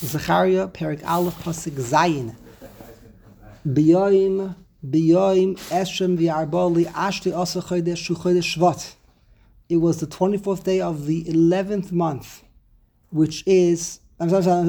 Zechariah, Perik Aleph, Pasuk Zayin. B'yoyim Eshem v'Arbali Ashti Asa Chodesh Shu Chodesh Shvat. It was the 24th day of the 11th month, which is the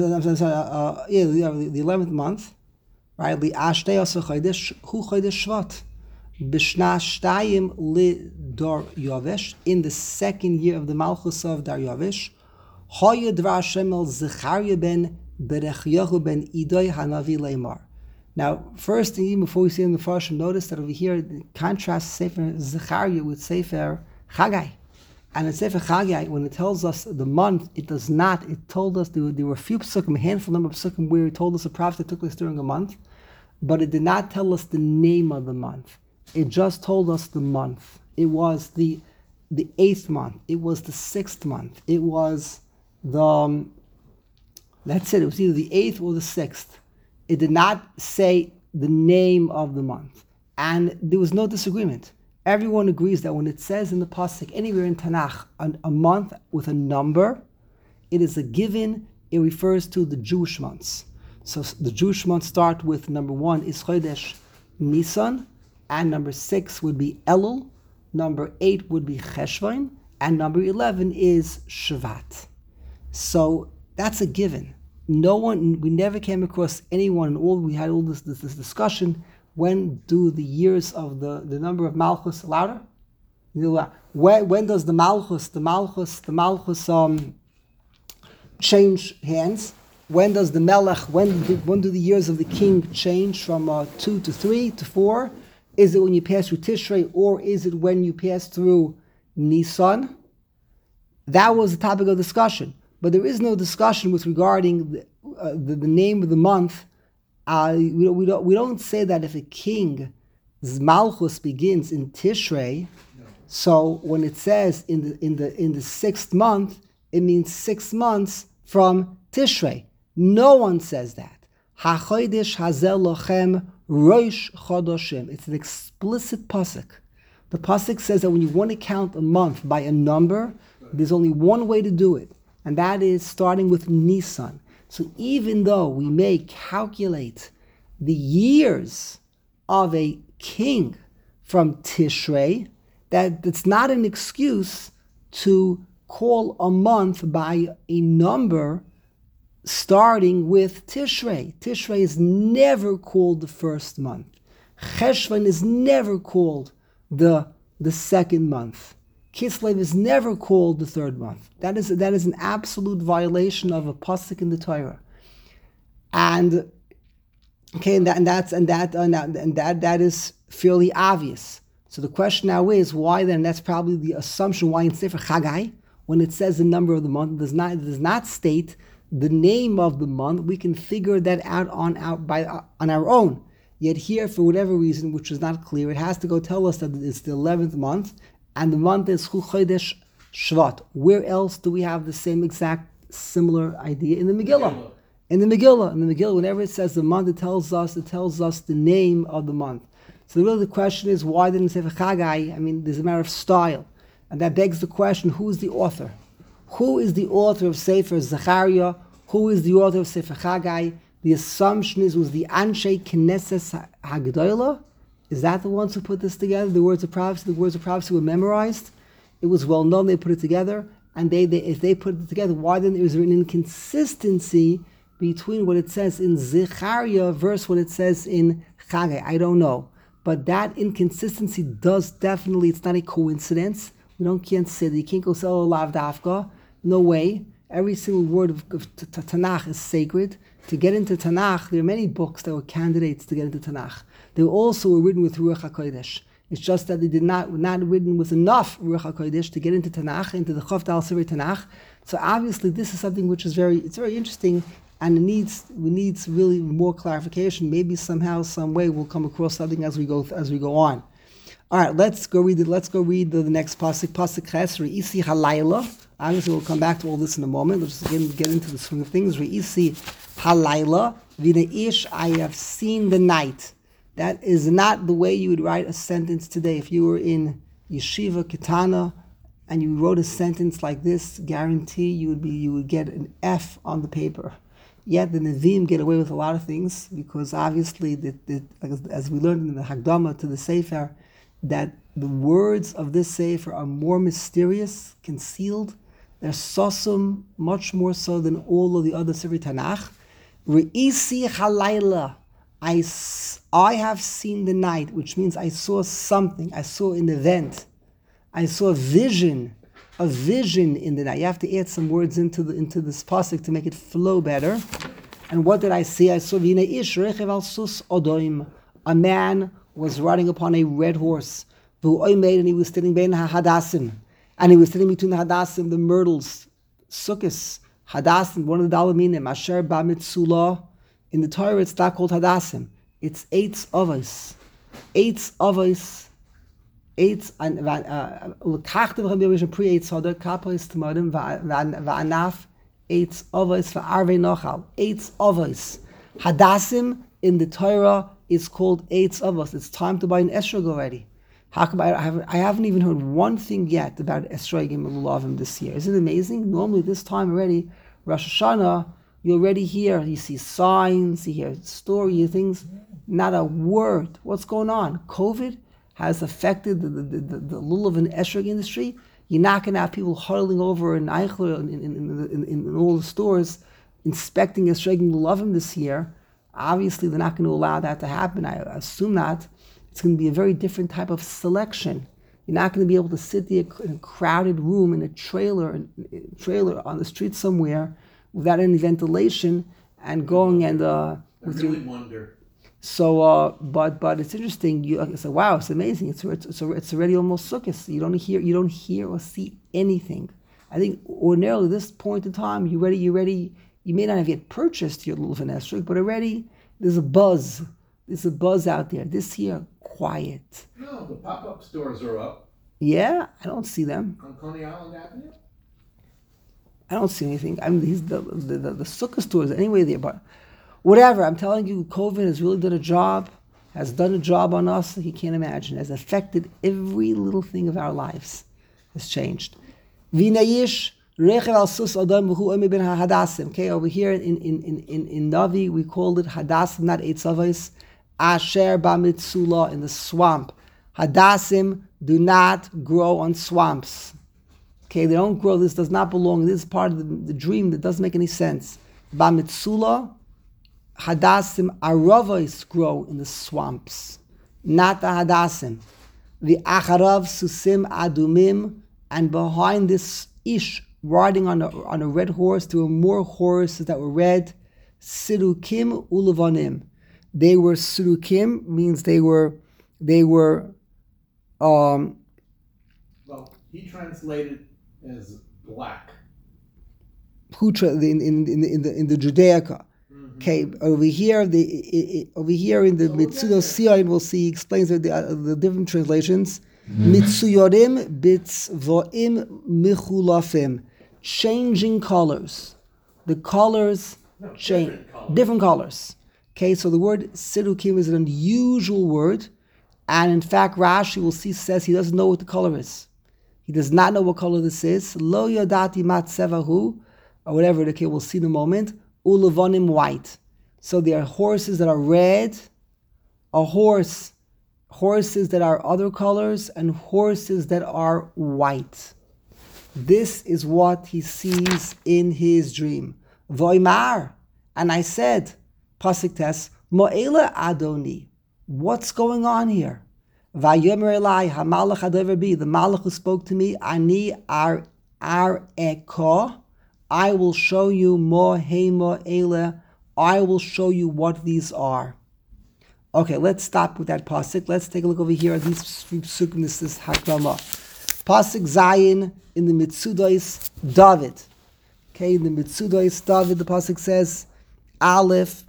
11th month, right? Li Ashti Asa Chodesh Hu Chodesh Shvat. B'shna Shtayim Li Dor Yovesh, in the second year of the Malchus of Dar Yovesh. Hoya Dvar Hashem el Zechariah ben Berechyahu ben Idoy Hanavi Leimar. Now, first thing, even before we see in the Farshim, notice that over here, it contrasts Sefer Zechariah with Sefer Chagai. And in Sefer Chagai, when it tells us the month, it does not. It told us there were a few psukim, a handful number of psukim, where it told us a prophet that took place during a month, but it did not tell us the name of the month. It just told us the month. It was the 8th month. It was the 6th month. It was that's it. It was either the 8th or the 6th. It did not say the name of the month. And there was no disagreement. Everyone agrees that when it says in the Pasuk, anywhere in Tanakh, a month with a number, it is a given. It refers to the Jewish months. So the Jewish months start with number 1 is Chodesh Nisan, and number 6 would be Elul, number 8 would be Cheshvan, and number 11 is Shvat. So that's a given. We never came across anyone, we had all this discussion, when do the years of the number of Malchus louder? When does the Malchus change hands? When does the Melech, when do the years of the king change from 2 to 3 to 4? Is it when you pass through Tishrei, or is it when you pass through Nisan? That was the topic of discussion. But there is no discussion with regarding the name of the month. We don't say that if a king's Malchus begins in Tishrei, so when it says in the 6th month, it means 6 months from Tishrei. No one says that. HaChodesh Hazel Lochem Rosh Chodoshim. It's an explicit pasuk. The pasuk says that when you want to count a month by a number, there's only one way to do it, and that is starting with Nisan. So even though we may calculate the years of a king from Tishrei, that's not an excuse to call a month by a number starting with Tishrei. Tishrei is never called the first month. Cheshvan is never called the second month. Kislev is never called the 3rd month. That is an absolute violation of a pasuk in the Torah, and that is fairly obvious. So the question now is why then? That's probably the assumption why in Sefer Chagai, when it says the number of the month, does not state the name of the month. We can figure that out on our own. Yet here, for whatever reason, which is not clear, it has to go tell us that it's the 11th month. And the month is Hu Chodesh Shvat. Where else do we have the same exact similar idea? In the Megillah. In the Megillah, whenever it says the month, it tells us the name of the month. So really the question is, why didn't Sefer Chagai? I mean, there's a matter of style. And that begs the question, who is the author? Who is the author of Sefer Zechariah? Who is the author of Sefer Chagai? The assumption was the Anshe Knesset HaGedolah. Is that the ones who put this together? The words of prophecy were memorized. It was well known. They put it together, and if they put it together, why then is there an inconsistency between what it says in Zechariah versus what it says in Chagai? I don't know, but that inconsistency does definitely. It's not a coincidence. Can't say that. You can't go say Lav Dafka. No way. Every single word of Tanakh is sacred. To get into Tanakh, there are many books that were candidates to get into Tanakh. They also were written with Ruach HaKodesh. It's just that they were not written with enough Ruach HaKodesh to get into Tanakh, into the Chof Dal Sivri Tanakh. So obviously this is something which is very interesting, and it needs really more clarification. Maybe somehow, some way, we'll come across something as we go on. All right, let's go read the next pasuk. Pasuk Ches Re'isi Halayla. Obviously, we'll come back to all this in a moment. Let's just get into the swing of things. Re'isi Halayla V'neish. I have seen the night. That is not the way you would write a sentence today. If you were in Yeshiva Ketana and you wrote a sentence like this, guarantee you would get an F on the paper. Yet the Nevi'im get away with a lot of things because obviously, as we learned in the Hagdama to the Sefer, that the words of this Sefer are more mysterious, concealed. They're sosum, much more so than all of the other Sefer Tanakh. Re'isi halayla, I have seen the night, which means I saw something. I saw an event. I saw a vision in the night. You have to add some words into this pasuk to make it flow better. And what did I see? I saw Vina Ish Rechev al Sus Odoim. A man was riding upon a red horse. And he was sitting between the Hadassim. And he was sitting between the Hadassim, the myrtles, Sukkos, Hadassim, one of the Dalaminim, Asher Ba Mitzula. In the Torah, it's not called Hadassim. It's Eitz Avos. Eitz Avos. Eitz L'kachtem Rabbi Yishon Pri Eitz Hoder Kapos Tmodim Va'anaf Eitz Avos Va'arvei Nochal. Eitz Avos. Hadassim in the Torah is called Eitz Avos. It's time to buy an esrog already. How come I haven't even heard one thing yet about esrogim and lulavim this year? Isn't it amazing? Normally this time already, Rosh Hashanah, you already hear, you see signs, you hear story, you things. Not a word. What's going on? COVID has affected the lulav and esrog industry. You're not going to have people huddling over in Eichler in all the stores inspecting esrog and lulavim this year. Obviously, they're not going to allow that to happen. I assume not. It's going to be a very different type of selection. You're not going to be able to sit there in a crowded room in a trailer on the street somewhere without any ventilation and going and I really wonder. So, but it's interesting. You say, wow, it's amazing. It's already almost Sukkot. You don't hear or see anything. I think ordinarily this point in time, you're ready. You may not have yet purchased your lulav and esrog, but already there's a buzz. There's a buzz out there. This year, quiet. No, the pop-up stores are up. Yeah, I don't see them. On Coney Island Avenue? I don't see anything. I mean, the sukkah stores anyway there, but whatever. I'm telling you, COVID has really done a job on us that you can't imagine. Has affected every little thing of our lives. Has changed. Vinayish rechev al sus adam v'hu emi ben hadasim. Okay, over here in Navi we called it hadasim, not Eitz Avos. Asher b'mitzula, in the swamp. Hadassim do not grow on swamps. Okay, they don't grow. This does not belong. This is part of the dream that doesn't make any sense. B'mitzula, hadassim aravos grow in the swamps, not the hadassim. The acharav susim adumim, and behind this ish riding on a red horse, there were more horses that were red. Sirukim ulavanim. They were sirukim, means they were. Well, he translated as black. In the Judaica. Mm-hmm. Okay, over here in the Mitzudos Sion, we'll see, he explains the different translations. Mitzuyorim bitzvoim michulafim, changing colors. The colors change, different colors. Okay, so the word sirukim is an unusual word, and in fact, Rashi will see says he doesn't know what the color is. He does not know what color this is. Lo yodati mat tzevahu, or whatever. Okay, we'll see in a moment. Ulavanim, white. So there are horses that are red, horses that are other colors, and horses that are white. This is what he sees in his dream. Voimar, and I said, pasuk tes, mo'ela adoni. What's going on here? Vayomer Elai hamalach hadover bi, the malach who spoke to me, ani ar eko, I will show you mo heimo ele, I will show you what these are. Okay, let's stop with that pasuk. Let's take a look over here at these psukim. This is Hakdama. Pasuk Zayin in the Mitzudos David. Okay, in the Mitzudos David, the pasuk says, Aleph,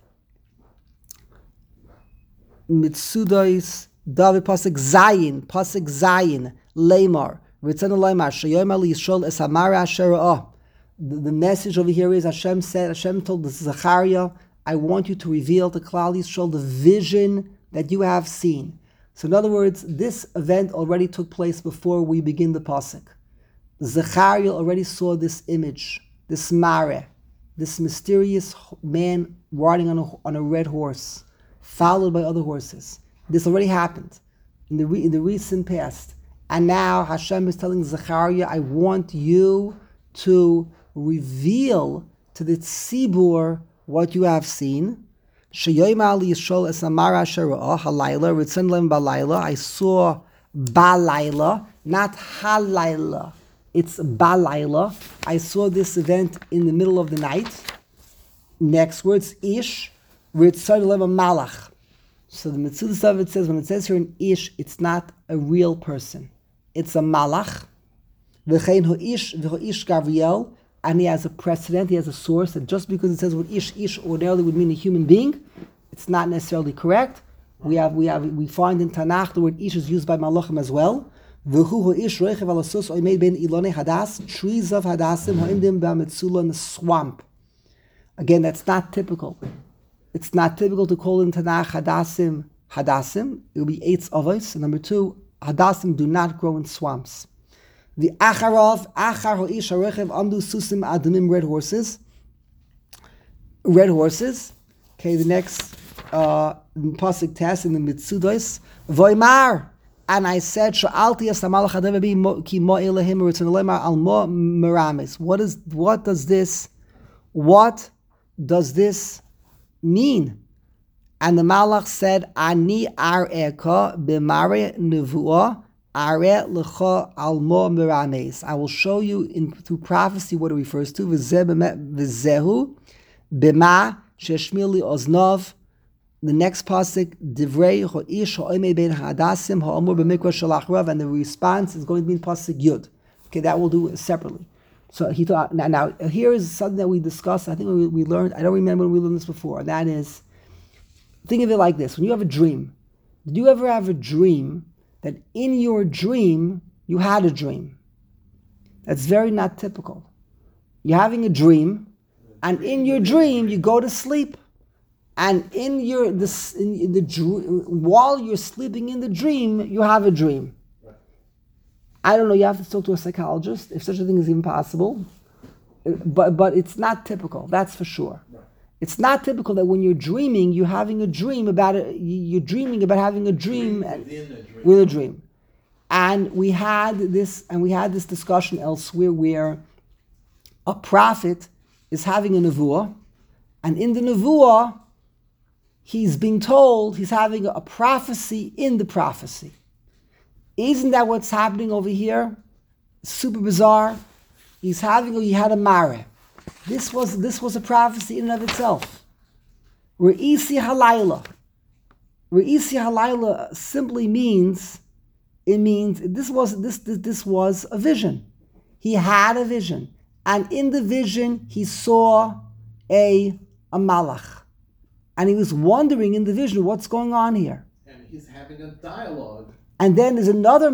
Mitzudos David pasuk Zayin, Lamar, Ritzana Lamar, Shayom Ali Yisrael Es Hamara Asher. The message over here is Hashem told Zechariah, I want you to reveal to Klal Yisrael the vision that you have seen. So in other words, this event already took place before we begin the pasuk. Zechariah already saw this image, this mare. this mysterious man riding on a red horse, followed by other horses. This already happened in the recent past. And now Hashem is telling Zechariah, I want you to reveal to the tzibur what you have seen. I saw balayla, not halayla. It's balayla. I saw this event in the middle of the night. Next words, ish, ritzon leva malach. So the Metzudas of it says, when it says here in ish, it's not a real person. It's a malach. V'chein ho'ish, v'ho'ish Gabriel, and he has a precedent, he has a source, that just because it says with ish ordinarily would mean a human being, it's not necessarily correct. We find in Tanakh the word ish is used by malachim as well. V'hu ho'ish roichev alasos oimed ben ilone hadas, trees of hadasim ha'imdim ba'metzula in the swamp. Again, that's not typical. It's not typical to call in Tanakh hadasim. It will be eitz avos. And number two, hadasim do not grow in swamps. The achar ho'ish harechev amdu susim adamim, red horses. Okay, the next pasuk test in the Mitzudos, Voimar, and I said, Sha'alti es hamalach hadav ki mo elahim ritzon lemar al mo meramis. What does this mean? And the malach said, Ani ar'eka b'mare nevuah are lecha al mo meramis. I will show you through prophecy what it refers to. V'zehu b'ma sheshmili oznov. The next pasuk, divrei ho'ish ha'omei ben hadasim ha'omur b'mikra shalach rav, and the response is going to be in pasuk yud. Okay, that we'll do separately. So he thought. Now here is something that we discussed. I think we learned. I don't remember when we learned this before. And that is, think of it like this: when you have a dream, did you ever have a dream that in your dream you had a dream? That's very not typical. You're having a dream, and in your dream you go to sleep. And while you're sleeping in the dream, you have a dream. Right. I don't know. You have to talk to a psychologist if such a thing is even possible. But it's not typical. That's for sure. Right. It's not typical that when you're dreaming, you're having a dream about it. You're dreaming about having a dream with a dream. And we had this discussion elsewhere where a prophet is having a nevuah, and in the nevuah, he's being told he's having a prophecy in the prophecy. Isn't that what's happening over here? Super bizarre. He had a mare. This was a prophecy in and of itself. Re'isi halayla. Re'isi halayla simply means this was a vision. He had a vision, and in the vision he saw a malach. And he was wondering in the vision, what's going on here? And he's having a dialogue. And then there's another,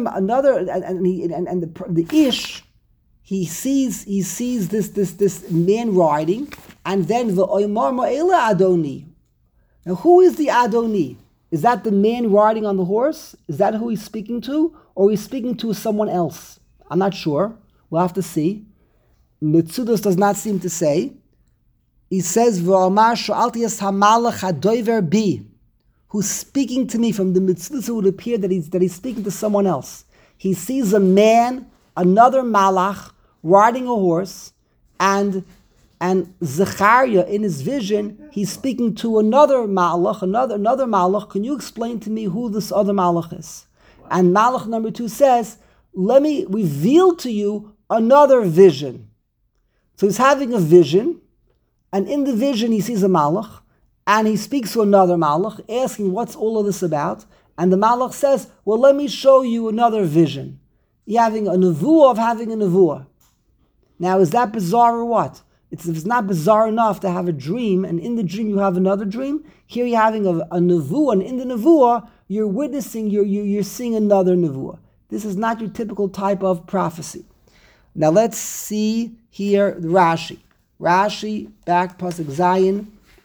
the ish, he sees this man riding, and then the oymar ma'ela adoni. Now, who is the adoni? Is that the man riding on the horse? Is that who he's speaking to, or he's speaking to someone else? I'm not sure. We'll have to see. Mitzudos does not seem to say. He says, "V'amar sho'alti es hamalach hadover bi," who's speaking to me. From the Mitzudos, it would appear that he's speaking to someone else. He sees a man, another malach, riding a horse, and Zechariah in his vision, he's speaking to another malach, another malach. Can you explain to me who this other malach is? And malach number 2 says, "Let me reveal to you another vision." So he's having a vision. And in the vision, he sees a malach, and he speaks to another malach, asking, what's all of this about? And the malach says, well, let me show you another vision. You're having a nevuah of having a nevuah. Now, is that bizarre or what? It's not bizarre enough to have a dream, and in the dream you have another dream. Here you're having a nevuah, and in the nevuah, you're witnessing, you're seeing another nevuah. This is not your typical type of prophecy. Now, let's see here Rashi. Rashi, back, Pasuk Zayin.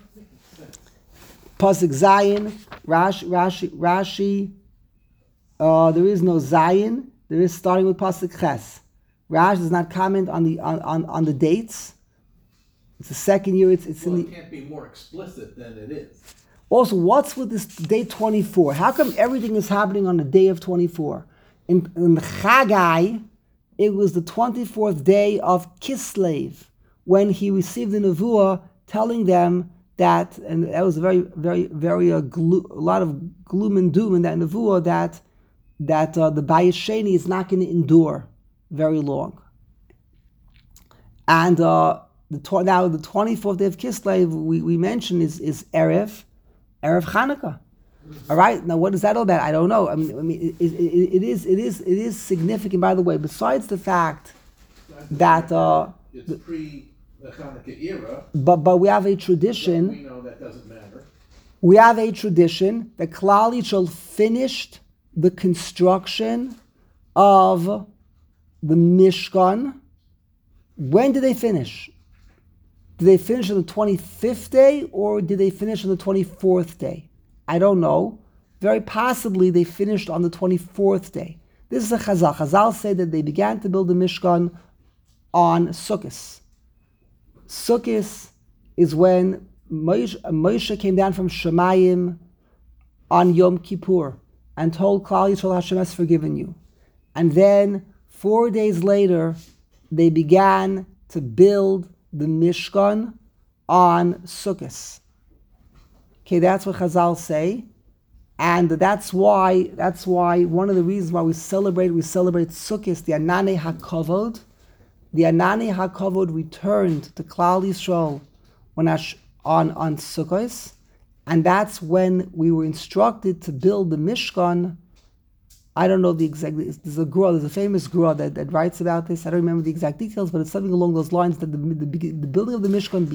Rashi. There is no Zayin. There is starting with Pasuk Ches. Rashi does not comment on the dates. It's the second year. It's Well, in it the. can't be more explicit than it is. Also, what's with this day 24? How come everything is happening on the day of 24? In the Chagai, it was the 24th day of Kislev when he received the nevuah telling them that, and that was a very a lot of gloom and doom in that nevuah that the Bayis Sheni is not going to endure very long. And now the 24th day of Kislev we mentioned is Erev Chanukah. All right. Now, what is that all about? I don't know. I mean, it is significant. By the way, besides the fact that it's pre the Hanukkah era, but we have a tradition. we know that doesn't matter. We have a tradition that Klal Yisrael finished the construction of the Mishkan. When did they finish? Did they finish on the 25th day or did they finish on the 24th day? I don't know. Very possibly they finished on the 24th day. This is a Chazal. Chazal say that they began to build the Mishkan on Sukkot. Sukkot is when Moshe came down from Shemayim on Yom Kippur and told Klal Yisrael, Hashem has forgiven you. And then 4 days later, they began to build the Mishkan on Sukkot. Okay, that's what Chazal say, and that's why one of the reasons why we celebrate Sukkot, the Ananei HaKavod. The Ananei HaKavod returned to Klal Yisrael on Sukkot, and that's when we were instructed to build the Mishkan. I don't know the exact. There's a famous Gra that writes about this. I don't remember the exact details, but it's something along those lines that the building of the Mishkan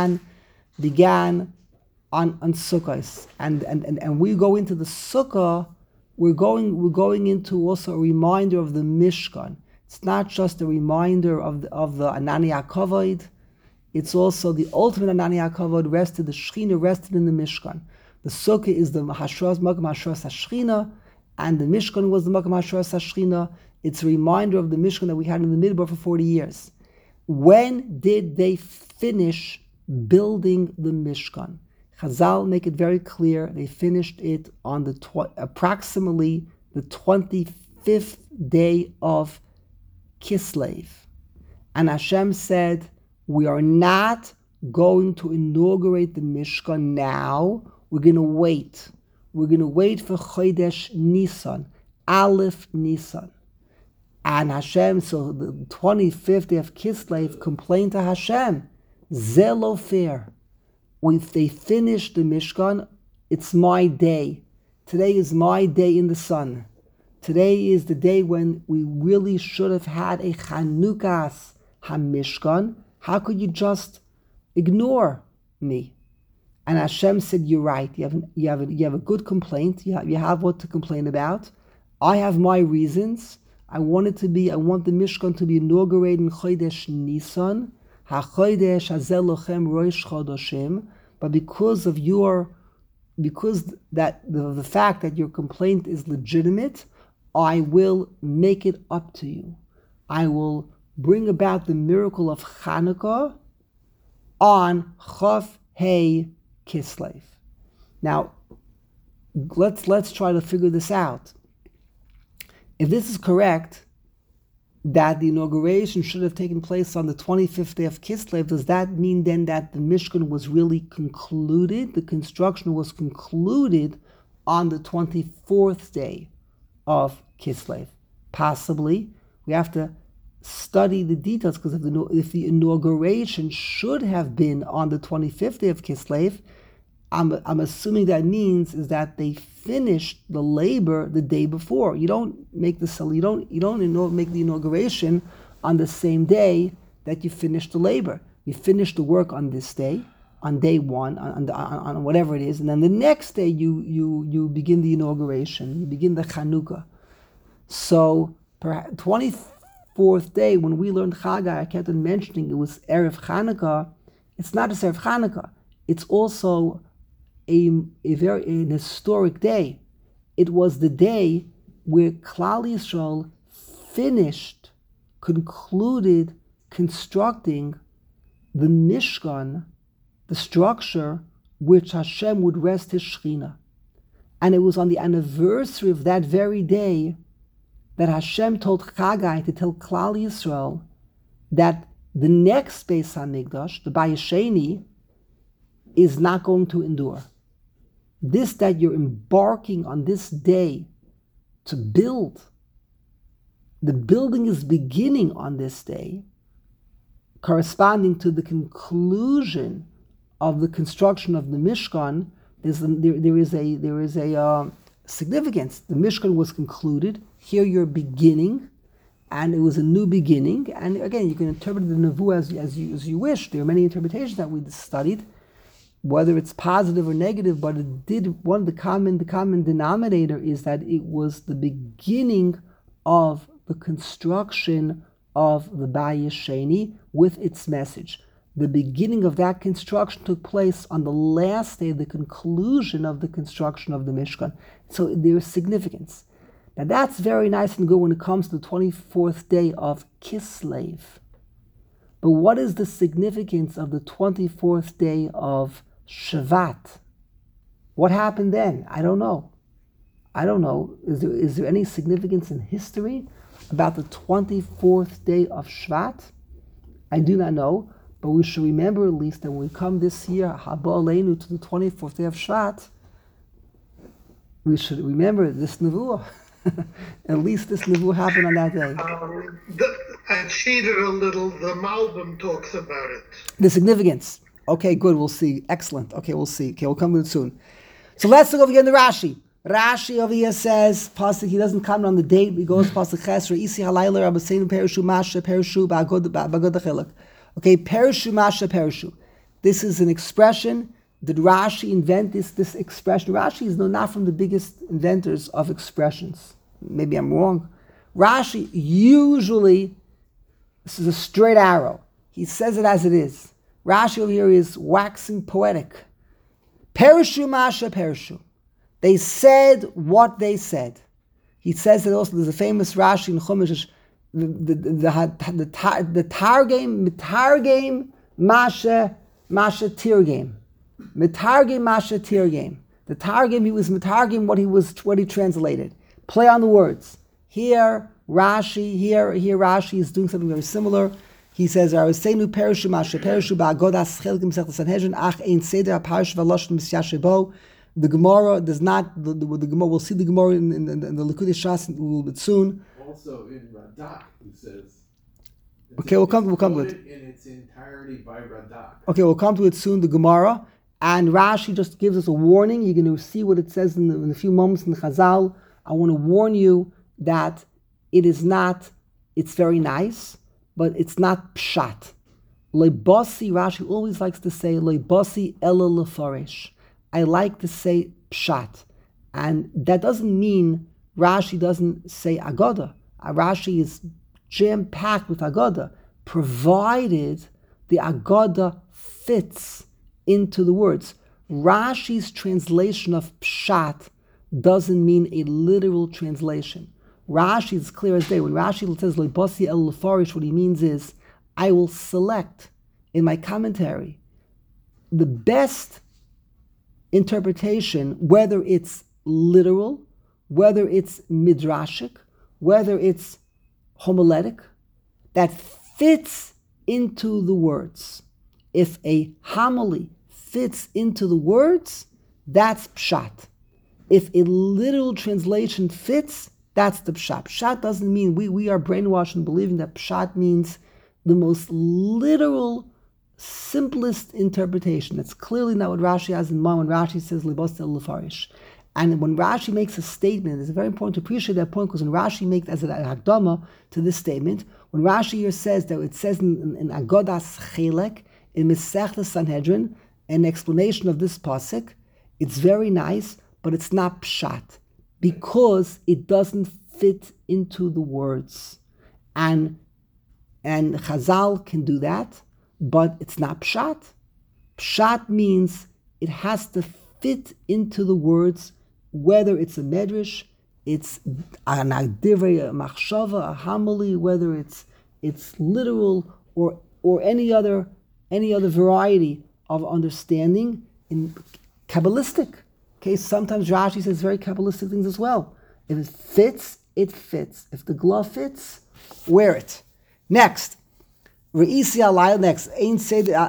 began on Sukkot, and we go into the Sukkah. We're going into also a reminder of the Mishkan. It's not just a reminder of the Ananei HaKavod. It's also the ultimate Ananei HaKavod the Shechina rested in the Mishkan. The Sukkah is the Hashras Makam Hashras HaShechina, and the Mishkan was the Makam Hashras HaShechina. It's a reminder of the Mishkan that we had in the Midbar for 40 years. When did they finish building the Mishkan? Chazal make it very clear. They finished it on approximately the 25th day of Kislev. And Hashem said, we are not going to inaugurate the Mishkan now. We're going to wait. We're going to wait for Chodesh Nisan, Aleph Nisan. And Hashem, so the 25th day of Kislev, complained to Hashem, Zelo fair. If they finish the Mishkan, it's my day. Today is my day in the sun. Today is the day when we really should have had a Chanukas HaMishkan. How could you just ignore me? And Hashem said, you're right. You have a good complaint. You have what to complain about. I have my reasons. I want the Mishkan to be inaugurated in Chodesh Nisan. HaChodesh Hazeh Lochem Rosh Chodoshim. But because of the fact that your complaint is legitimate, I will make it up to you. I will bring about the miracle of Chanukah on Chof Hei Kislev. Now, let's try to figure this out. If this is correct, that the inauguration should have taken place on the 25th day of Kislev, does that mean then that the Mishkan was really concluded, the construction was concluded on the 24th day of Kislev? Possibly. We have to study the details, because if the inauguration should have been on the 25th day of Kislev, I'm assuming that means is that they finished the labor the day before. You don't make make the inauguration on the same day that you finish the labor. You finish the work on this day, on day one, on whatever it is, and then the next day you begin the inauguration. You begin the Chanukah. So, 24th day when we learned Chagai, I kept on mentioning it was Erev Chanukah. It's not just Erev Chanukah. It's also an historic day. It was the day where Klal Yisrael concluded constructing the Mishkan, the structure which Hashem would rest His Shekhinah. And it was on the anniversary of that very day that Hashem told Chagai to tell Klal Yisrael that the next Beis HaMikdash, the Bayis Sheni, is not going to endure. This that you're embarking on this day to build, the building is beginning on this day, corresponding to the conclusion of the construction of the Mishkan. There is a significance. The Mishkan was concluded. Here you're beginning, and it was a new beginning. And again, you can interpret the Nevuah as you wish. There are many interpretations that we studied, whether it's positive or negative. But it did the common denominator is that it was the beginning of the construction of the Bayis Sheni with its message. The beginning of that construction took place on the last day, the conclusion of the construction of the Mishkan. So there's significance. Now that's very nice and good when it comes to the 24th day of Kislev. But what is the significance of the 24th day of Shvat? What happened then? I don't know. Is there any significance in history about the 24th day of Shvat? I do not know. But we should remember at least that when we come this year, Haba Aleinu, to the 24th day of Shvat, we should remember this Nevuah. At least this Nevuah happened on that day. I cheated a little. The Malbim talks about it. The significance. Okay, good. We'll see. Excellent. Okay, we'll see. Okay, we'll come to it soon. So let's look over again to Rashi. Rashi over here says, Pasuk, he doesn't comment on the date. He goes, Pasuk Ches, Re'isi halayla, Rabbeinu Perishu Masha, Perishu, Ba'agod Achilak. Okay, Perishu Masha Perishu. This is an expression. Did Rashi invent this expression? Rashi is not from the biggest inventors of expressions. Maybe I'm wrong. Rashi usually, this is a straight arrow. He says it as it is. Rashi over here is waxing poetic. Perishu Masha Perishu. They said what they said. He says that also. There's a famous Rashi in Chumash. The Targim Masha Tirgim. Mitargim Masha Tirgim. The Targim, he was Mitargim what he translated. Play on the words. Here Rashi is doing something very similar. He says, "Arasenu perishu Masha perishu ba'agodas chelkim sechtas Sanhedrin ach ein seder parish v'loshn misyashebo." The Gemara does not. The Gemara. We'll see the Gemara in the Likutei Shas a little bit soon. Also in Radak, he says. Okay, we'll come to it in its entirety by Radak. Okay, we'll come to it soon. The Gemara and Rashi just gives us a warning. You're going to see what it says in a few moments in the Chazal. I want to warn you that it is not. It's very nice, but it's not pshat. Leibasi, Rashi always likes to say leibasi ela lefarish. I like to say pshat, and that doesn't mean Rashi doesn't say Agoda. Rashi is jam-packed with Agoda, provided the Agoda fits into the words. Rashi's translation of pshat doesn't mean a literal translation. Rashi is clear as day. When Rashi says Leibasi el Lefarish, what he means is, I will select in my commentary the best interpretation, whether it's literal, whether it's midrashic, whether it's homiletic, that fits into the words. If a homily fits into the words, that's pshat. If a literal translation fits, that's the pshat. Pshat doesn't mean we are brainwashed in believing that pshat means the most literal, simplest interpretation. That's clearly not what Rashi has in mind when Rashi says libas el lefarish. And when Rashi makes a statement, it's very important to appreciate that point, because when Rashi makes as an hakdama to this statement, when Rashi here says that it says in Agodas Chelek, in Masechtas Sanhedrin, an explanation of this pasuk, it's very nice, but it's not pshat, because it doesn't fit into the words. And Chazal can do that, but it's not pshat. Pshat means it has to fit into the words, whether it's a medrash, it's an divrei machshava, a homily, whether it's literal or any other any other variety of understanding in Kabbalistic. Okay, sometimes Rashi says very Kabbalistic things as well. If it fits, it fits. If the glove fits, wear it. Next. Re'isi alayla next. Next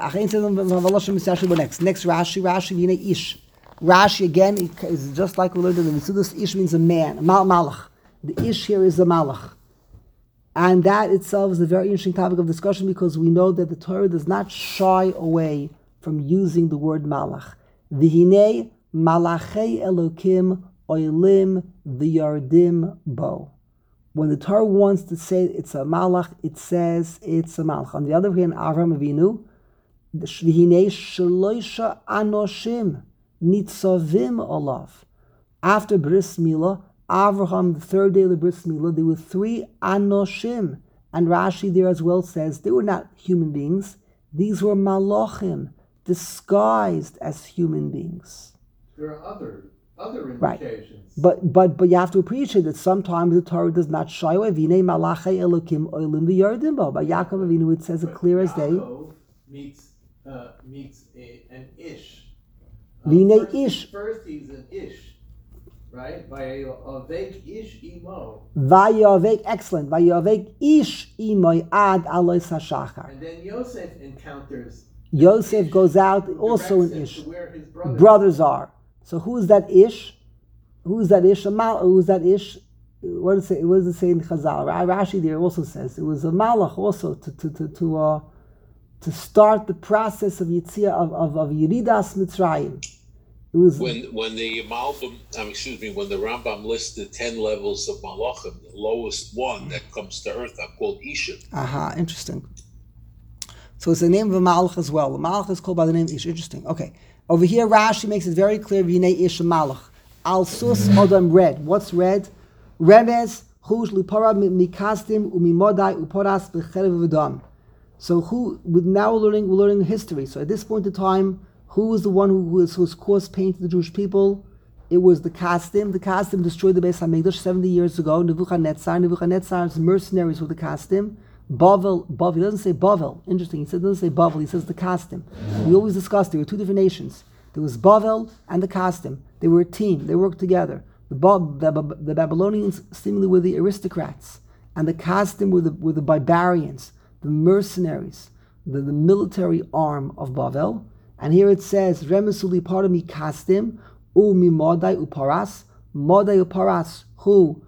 Rashi, V'nei Ish. Rashi again is just like we learned in the Mesudus. Ish means a man, a malach. The Ish here is a malach. And that itself is a very interesting topic of discussion because we know that the Torah does not shy away from using the word malach. V'hinei malachei Elokim oilim v'yardim bo. When the Torah wants to say it's a malach, it says it's a malach. On the other hand, Avraham Avinu, v'hinei shloisha anoshim nitzavim olav. After Bris Milah, Avraham, the third day of the Bris Milah, there were 3 anoshim. And Rashi there as well says they were not human beings. These were malachim, disguised as human beings. There are other Right. indications. But you have to appreciate that sometimes the Torah does not shy away. V'nei malachei Elokim oilim v'yardim bo. By Yaakov Avinu it says it clear as day. Yaakov meets an ish. V'nei ish. First he's an ish, right? Vayavek ish imo. Vayavek, excellent. Vayavek ish imoy ad alois hashachar. And then Yosef encounters. Yosef ish, goes out who also an directs him ish. to where his Brothers are. So who is that ish? Who is that ish? Who is that ish? What does it say in Chazal? Rashi there also says it was a malach also to start the process of Yitzia of Yeridas Mitzrayim. It was when the when the Rambam lists the 10 levels of malachim, the lowest one that comes to earth are called Ishim. Interesting. So it's the name of a malach as well. The malach is called by the name Ish. Interesting. Okay. Over here, Rashi makes it very clear. V'nei Ish malach. Al sus odam red. What's red? Remez chush lipara mikastim umimodai uporas b'cherev v'dam. So now we're learning history. So at this point in time, who was the one who was caused pain to the Jewish people? It was the Kasdim. The Kasdim destroyed the Beis HaMikdash 70 years ago. Nebuchadnezzar's mercenaries were the Kasdim. Bavel, he doesn't say Bavel. Interesting, he doesn't say Bavel, he says the Kasdim. We always discussed there were 2 different nations. There was Bavel and the Kasdim. They were a team, they worked together. The Babylonians seemingly were the aristocrats, and the Kasdim were the barbarians, the mercenaries, the military arm of Bavel. And here it says, Remesuli Parami Kasdim, Mi Modai Uparas, Modai Uparas, who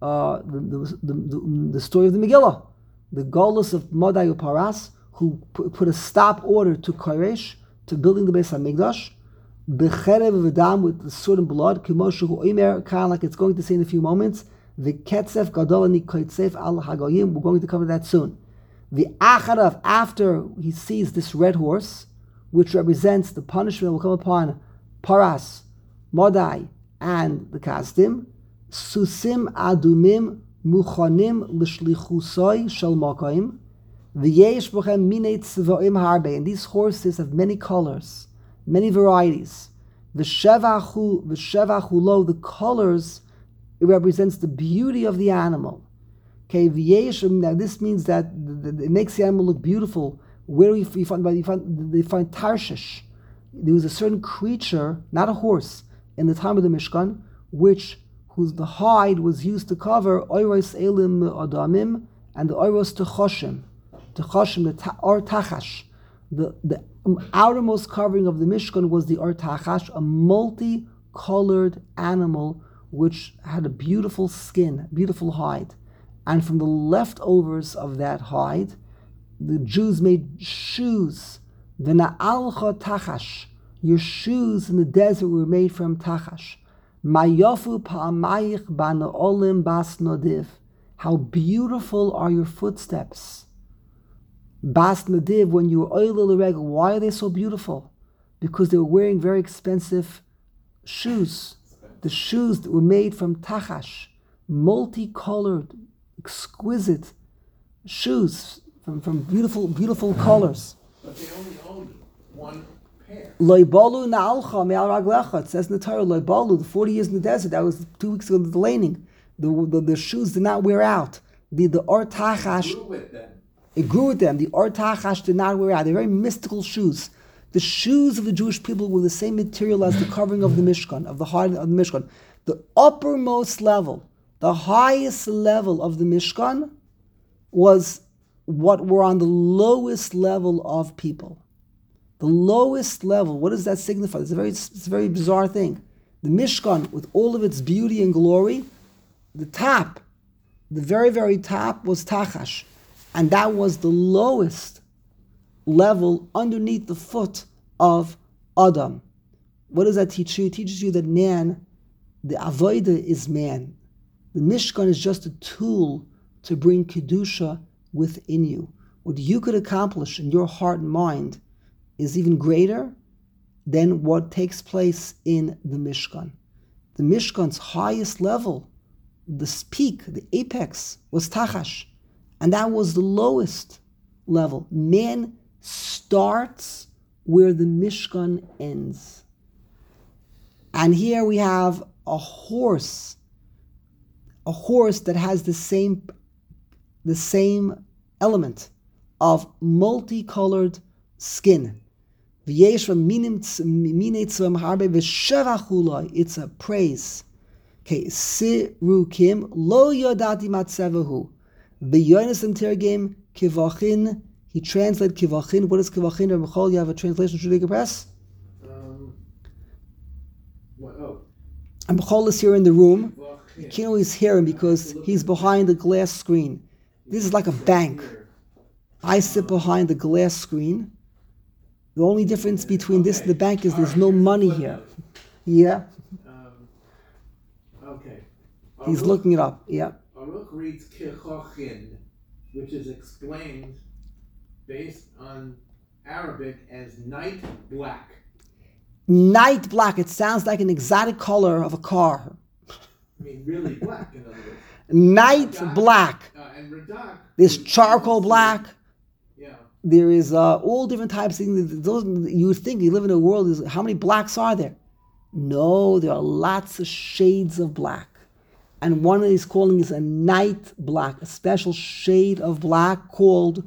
the story of the Megillah. The Golus of Modai Uparas, who put a stop order to Koresh, to building the Beis HaMikdash, B'cherev v'dam, with the sword and blood, Kimoshu hu omer, kind of like it's going to say in a few moments, V'ketzef gadol ani koitzef al hagoyim, we're going to cover that soon. V'acharav, after he sees this red horse, which represents the punishment that will come upon Paras, Modai, and the Kasdim, Susim adumim, Muchanim l'shlichusoi shel makayim, v'yesh b'chem minei tzvoim harbe. And these horses have many colors, many varieties. V'shevach lo, the colors, it represents the beauty of the animal. Okay, v'yesh. Now this means that it makes the animal look beautiful. Where they find Tarshish. There was a certain creature, not a horse, in the time of the Mishkan, whose the hide was used to cover oiros elim adamim and the oiros techoshim, the or tachash. The outermost covering of the Mishkan was the or tachash, a multicolored animal which had a beautiful skin, beautiful hide, and from the leftovers of that hide, the Jews made shoes. The na'alcha tachash, your shoes in the desert were made from tachash. Mayofu pa'amayich bana'olim bas nodiv. How beautiful are your footsteps. Bas nodiv, when you were oilel regel, why are they so beautiful? Because they were wearing very expensive shoes. The shoes that were made from tachash, multicolored, exquisite shoes from beautiful colors. But they only owned one pair. Loibalu na'alcha me'al raglecha. It says in the Torah, Loibalu, the 40 years in the desert, that was 2 weeks ago, the laning. The shoes did not wear out. The or tachash, Grew with them. It grew with them. The Or Tachash did not wear out. They're very mystical shoes. The shoes of the Jewish people were the same material as the covering of the Mishkan, of the heart of the Mishkan. The uppermost level, the highest level of the Mishkan was what were on the lowest level of people. The lowest level, what does that signify? It's a very bizarre thing. The Mishkan, with all of its beauty and glory, the top, the very, very top was Tachash. And that was the lowest level underneath the foot of Adam. What does that teach you? It teaches you that man, the Avodah is man. The Mishkan is just a tool to bring Kedusha within you. What you could accomplish in your heart and mind is even greater than what takes place in the Mishkan. The Mishkan's highest level, the peak, the apex, was Tachash. And that was the lowest level. Man starts where the Mishkan ends. And here we have a horse that has the same element of multicolored skin. It's a praise. Okay, Sirukim lo yodati matzevahu. B'yonasim tergim kivachin. He translated kivachin. What is kivachin? Rabbi Michal, you have a translation from Shulika Press? And Michal is here in the room. You can't always hear him because he's behind the glass screen. This is like a bank. I sit behind the glass screen. The only difference between this and the bank is there's no money here. Yeah. Okay. He's looking it up. Yeah. Aruch reads Kichochin, which is explained based on Arabic as night black. Night black. It sounds like an exotic color of a car. I mean, really black, in other words. Night Radak, black. And Radak. There's charcoal black. Yeah. There is all different types of things. You would think you live in a world, how many blacks are there? No, there are lots of shades of black. And one of these calling is a night black, a special shade of black called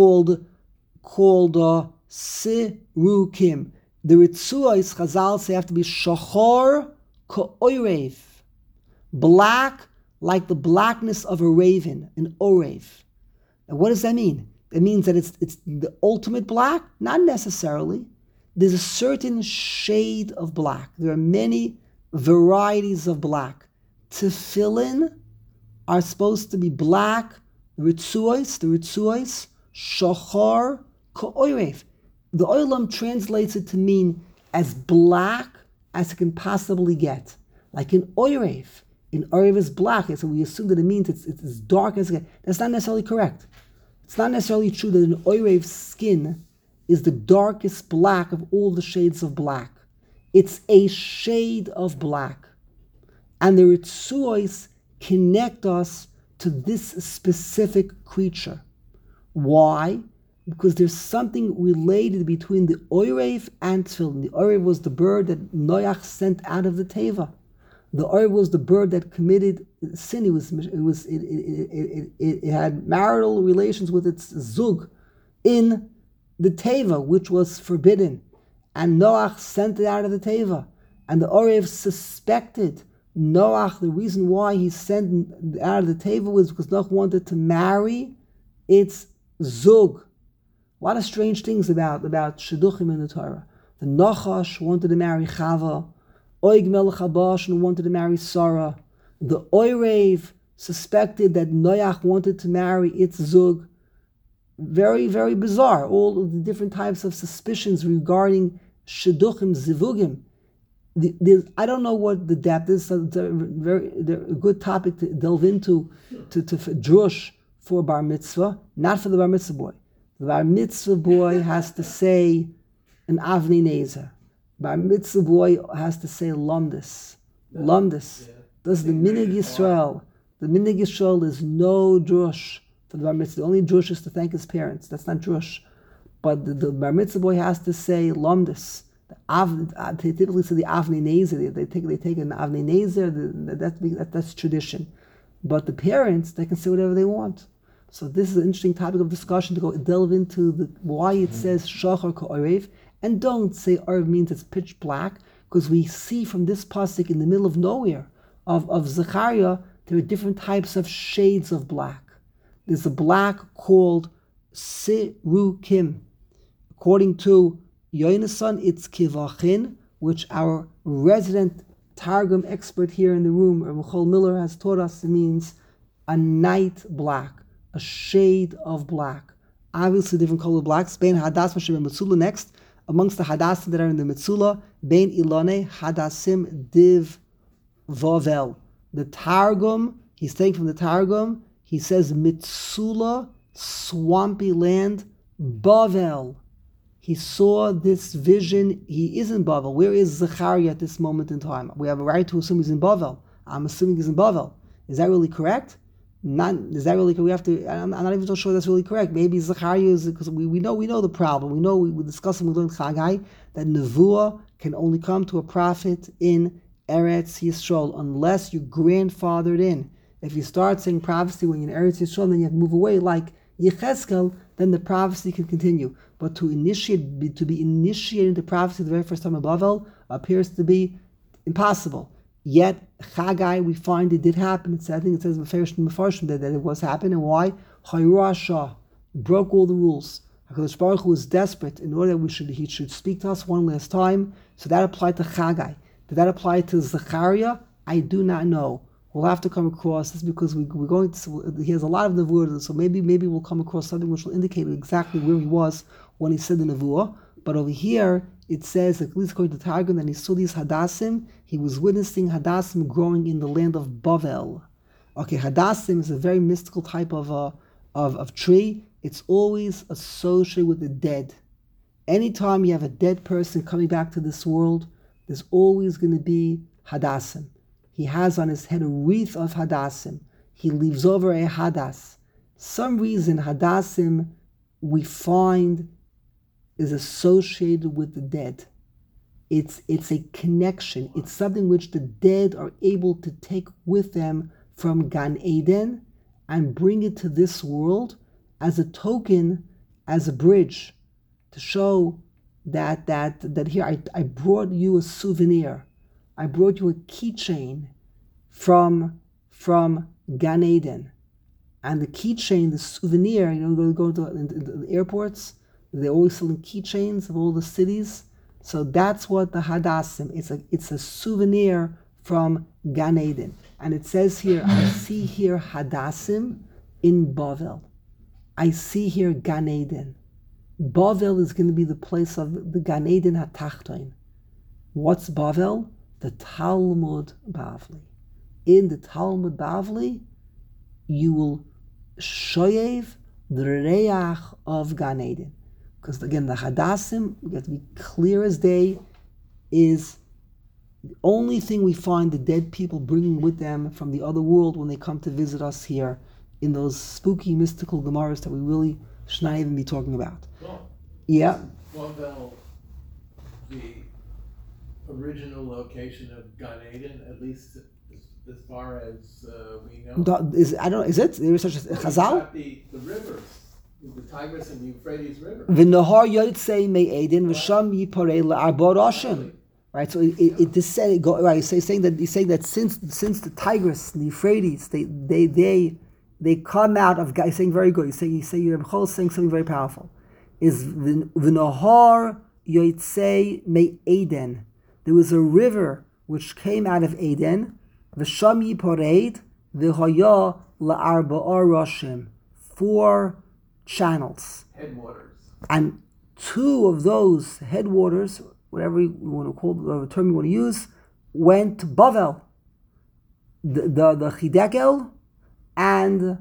Sirukim. The Ritzuos, Chazal say, have to be Shachor Ka'oirev. Black like the blackness of a raven, an orev. And what does that mean? It means that it's the ultimate black? Not necessarily. There's a certain shade of black. There are many varieties of black. Tefillin are supposed to be black. The Ritzuos, Shachar Ka'oirev. The Olam translates it to mean as black as it can possibly get. Like an Oirev. In Orev is black, so we assume that it means it's as dark as it gets. That's not necessarily correct. It's not necessarily true that an Oirev's skin is the darkest black of all the shades of black. It's a shade of black. And the Ritzuos connect us to this specific creature. Why? Because there's something related between the Oirev and Tefillin. The Oirev was the bird that Noach sent out of the Teva. The Oirev was the bird that committed sin. It had marital relations with its zug in the Teva, which was forbidden. And Noach sent it out of the Teva. And the Oirev suspected Noach. The reason why he sent it out of the Teva was because Noach wanted to marry its zug. A lot of strange things about Shidduchim in the Torah. The Nachash wanted to marry Chava. Oig Melech HaBashan wanted to marry Sarah. The Oirev suspected that Noach wanted to marry its zug. Very, very bizarre. All of the different types of suspicions regarding Shidduchim, Zivugim. I don't know what the depth is. It's a good topic to delve into to drush for bar mitzvah, not for the bar mitzvah boy. The bar mitzvah boy has to say an Avnei Nezer. Bar mitzvah boy has to say Lumdis. Lumdis. Yeah. Does the Minig Yisrael. The Minig Yisrael is no drush for the bar mitzvah. The only drush is to thank his parents. That's not drush. But the bar mitzvah boy has to say Lumdis. They typically say the Avnei Nezer. They take an Avnei Nezer. That's tradition. But the parents, they can say whatever they want. So this is an interesting topic of discussion to go delve into why it says Shachar Ka'arev, and don't say Arev means it's pitch black, because we see from this pasuk in the middle of nowhere of Zechariah, there are different types of shades of black. There's a black called Sirukim. According to Yonason, it's Kivachin, which our resident Targum expert here in the room, Michal Miller, has taught us it means a night black, a shade of black. Obviously, different color blacks. Bein Hadas Mashem Metzula next. Amongst the Hadasim that are in the Metzula, Bein Ilone Hadasim Div Vavel. The Targum, he's taking from the Targum, he says Metzula, swampy land, Bavel. He saw this vision. He is in Bavel. Where is Zechariah at this moment in time? We have a right to assume he's in Bavel. I'm assuming he's in Bavel. Is that really correct? Is that really correct? We have to. I'm not even so sure that's really correct. Maybe Zechariah is, because we know the problem. We know we discussed when we learned Chagai that Nevuah can only come to a prophet in Eretz Yisrael unless you're grandfathered in. If you start saying prophecy when you're in Eretz Yisrael, then you have to move away like Yechezkel, then the prophecy can continue. But to be initiated into prophecy the very first time of Bavel appears to be impossible. Yet Chagai, we find it did happen. I think it says Mefarshim that it was happening. And why? Chayru Shah broke all the rules. HaKadosh Baruch Hu was desperate in order that he should speak to us one last time. So that applied to Chagai. Did that apply to Zechariah? I do not know. We'll have to come across this because we're going to. He has a lot of nevuah, so maybe we'll come across something which will indicate exactly where he was when he said the nevuah. But over here it says, at least according to Targum, that he saw these Hadassim. He was witnessing Hadassim growing in the land of Bavel. Okay, Hadassim is a very mystical type of tree. It's always associated with the dead. Anytime you have a dead person coming back to this world, there's always going to be Hadassim. He has on his head a wreath of Hadassim. He leaves over a Hadas. Some reason Hadassim we find is associated with the dead. It's a connection. It's something which the dead are able to take with them from Gan Eden and bring it to this world as a token, as a bridge, to show that here I brought you a souvenir. I brought you a keychain from Gan Eden. And the keychain, the souvenir, go to the airports, they're always selling keychains of all the cities. So that's what the Hadassim, it's a souvenir from Gan Eden. And it says here, I see here Hadassim in Bavel. I see here Gan Eden. Bavel is going to be the place of the Gan Eden HaTachtoin. What's Bavel? The Talmud Bavli. In the Talmud Bavli, you will shoyev the reach of Gan Eden. Because again, the Hadassim, we have to be clear as day, is the only thing we find the dead people bringing with them from the other world when they come to visit us here in those spooky, mystical Gemaras that we really should not even be talking about. Well, Yeah. Bavel, the original location of Gan Eden, at least as far as we know. Is it? There is such a Chazal? The rivers, the Tigris and the Euphrates River. V'nahar yotzei me'edin v'sham yiparei la'arba roshim. Right, so it is saying, right. He's saying that since the Tigris, the Euphrates, they come out of. He's saying very good. He's saying something very powerful. Is v'nahar yotzei me'edin. There was a river which came out of Eden. V'sham yipareid v'haya la'arba roshim. 4 channels. Headwaters. And 2 of those headwaters, whatever you want to call, whatever term you want to use, went to Bavel. The Chidekel and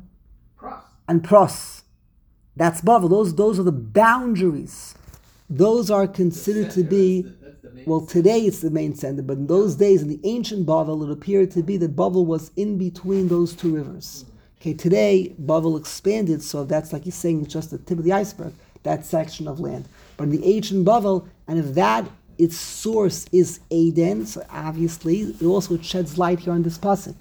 Pros. That's Bavel. Those are the boundaries. Those are considered to be, well, today it's the main center, but in those days, in the ancient Bavel, it appeared to be that Bavel was in between those 2 rivers. Okay, today Bavel expanded, so that's like he's saying, it's just the tip of the iceberg, that section of land. But in the ancient Bavel, and if that its source is Eden, so obviously it also sheds light here on this pasuk.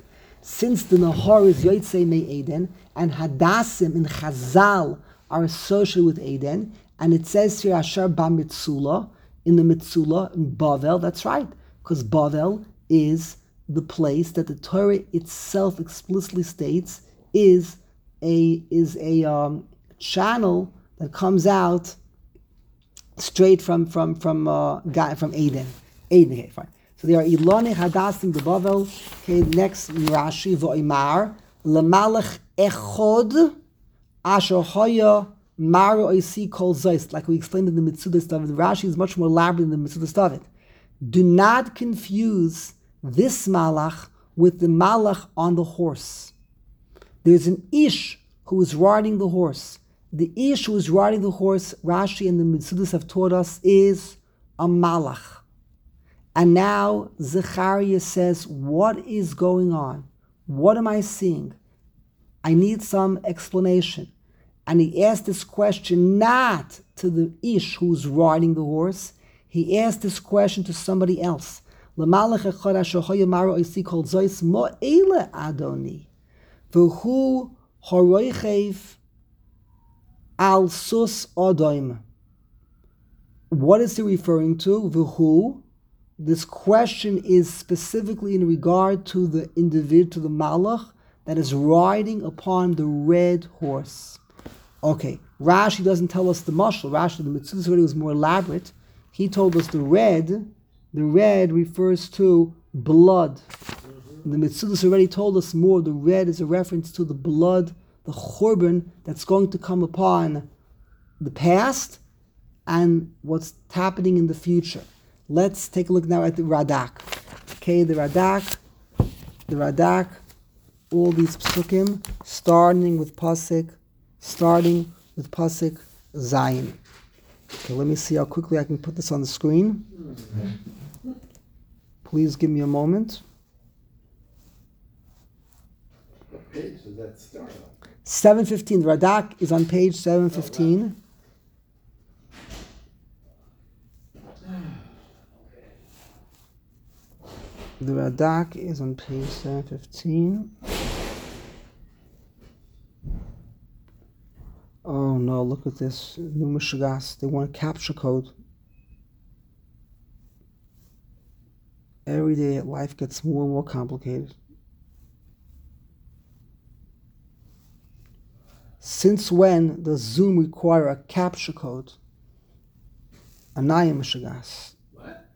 since the Nahar is Yotzei Me Eden, and Hadassim in Chazal are associated with Eden, and it says here Asher Ba Mitzula, in the Mitzula, in Bavel, that's right, because Bavel is the place that the Torah itself explicitly states is a channel that comes out straight from Eden. Okay, fine. So there are Ilone Hadassim the Bavel. Okay, next Rashi Vo'imar Lamalach Echod Asher Hoya Maru Oisi Kol Zeist. Like we explained in the Mitzudas David, Rashi is much more elaborate than the Mitzudas David. Do not confuse this Malach with the Malach on the horse. There's an Ish who is riding the horse. The Ish who is riding the horse, Rashi and the Mitzudas have taught us, is a Malach. And now Zechariah says, what is going on? What am I seeing? I need some explanation. And he asked this question not to the Ish who's riding the horse. He asked this question to somebody else. L'malach echad asher hayamaru oisi kol zois mo'ele adoni v'hu horoichev al sus odoim. What is he referring to? V'hu. This question is specifically in regard to the individual, to the malach that is riding upon the red horse. Okay, Rashi doesn't tell us the mashal. Rashi, the Mitzudas already was more elaborate. He told us the red refers to blood. The Mitzudas already told us more. The red is a reference to the blood, the churban that's going to come upon the past and what's happening in the future. Let's take a look now at the Radak. Okay, the Radak, all these psukim, starting with Pasuk Zayin. Okay, let me see how quickly I can put this on the screen. Please give me a moment. What page does that start on? 715. The Radak is on page 715. The Radak is on page 715. Oh no, look at this. New Mishagas. They want a capture code. Every day life gets more and more complicated. Since when does Zoom require a capture code? Anaya Mishagas. What?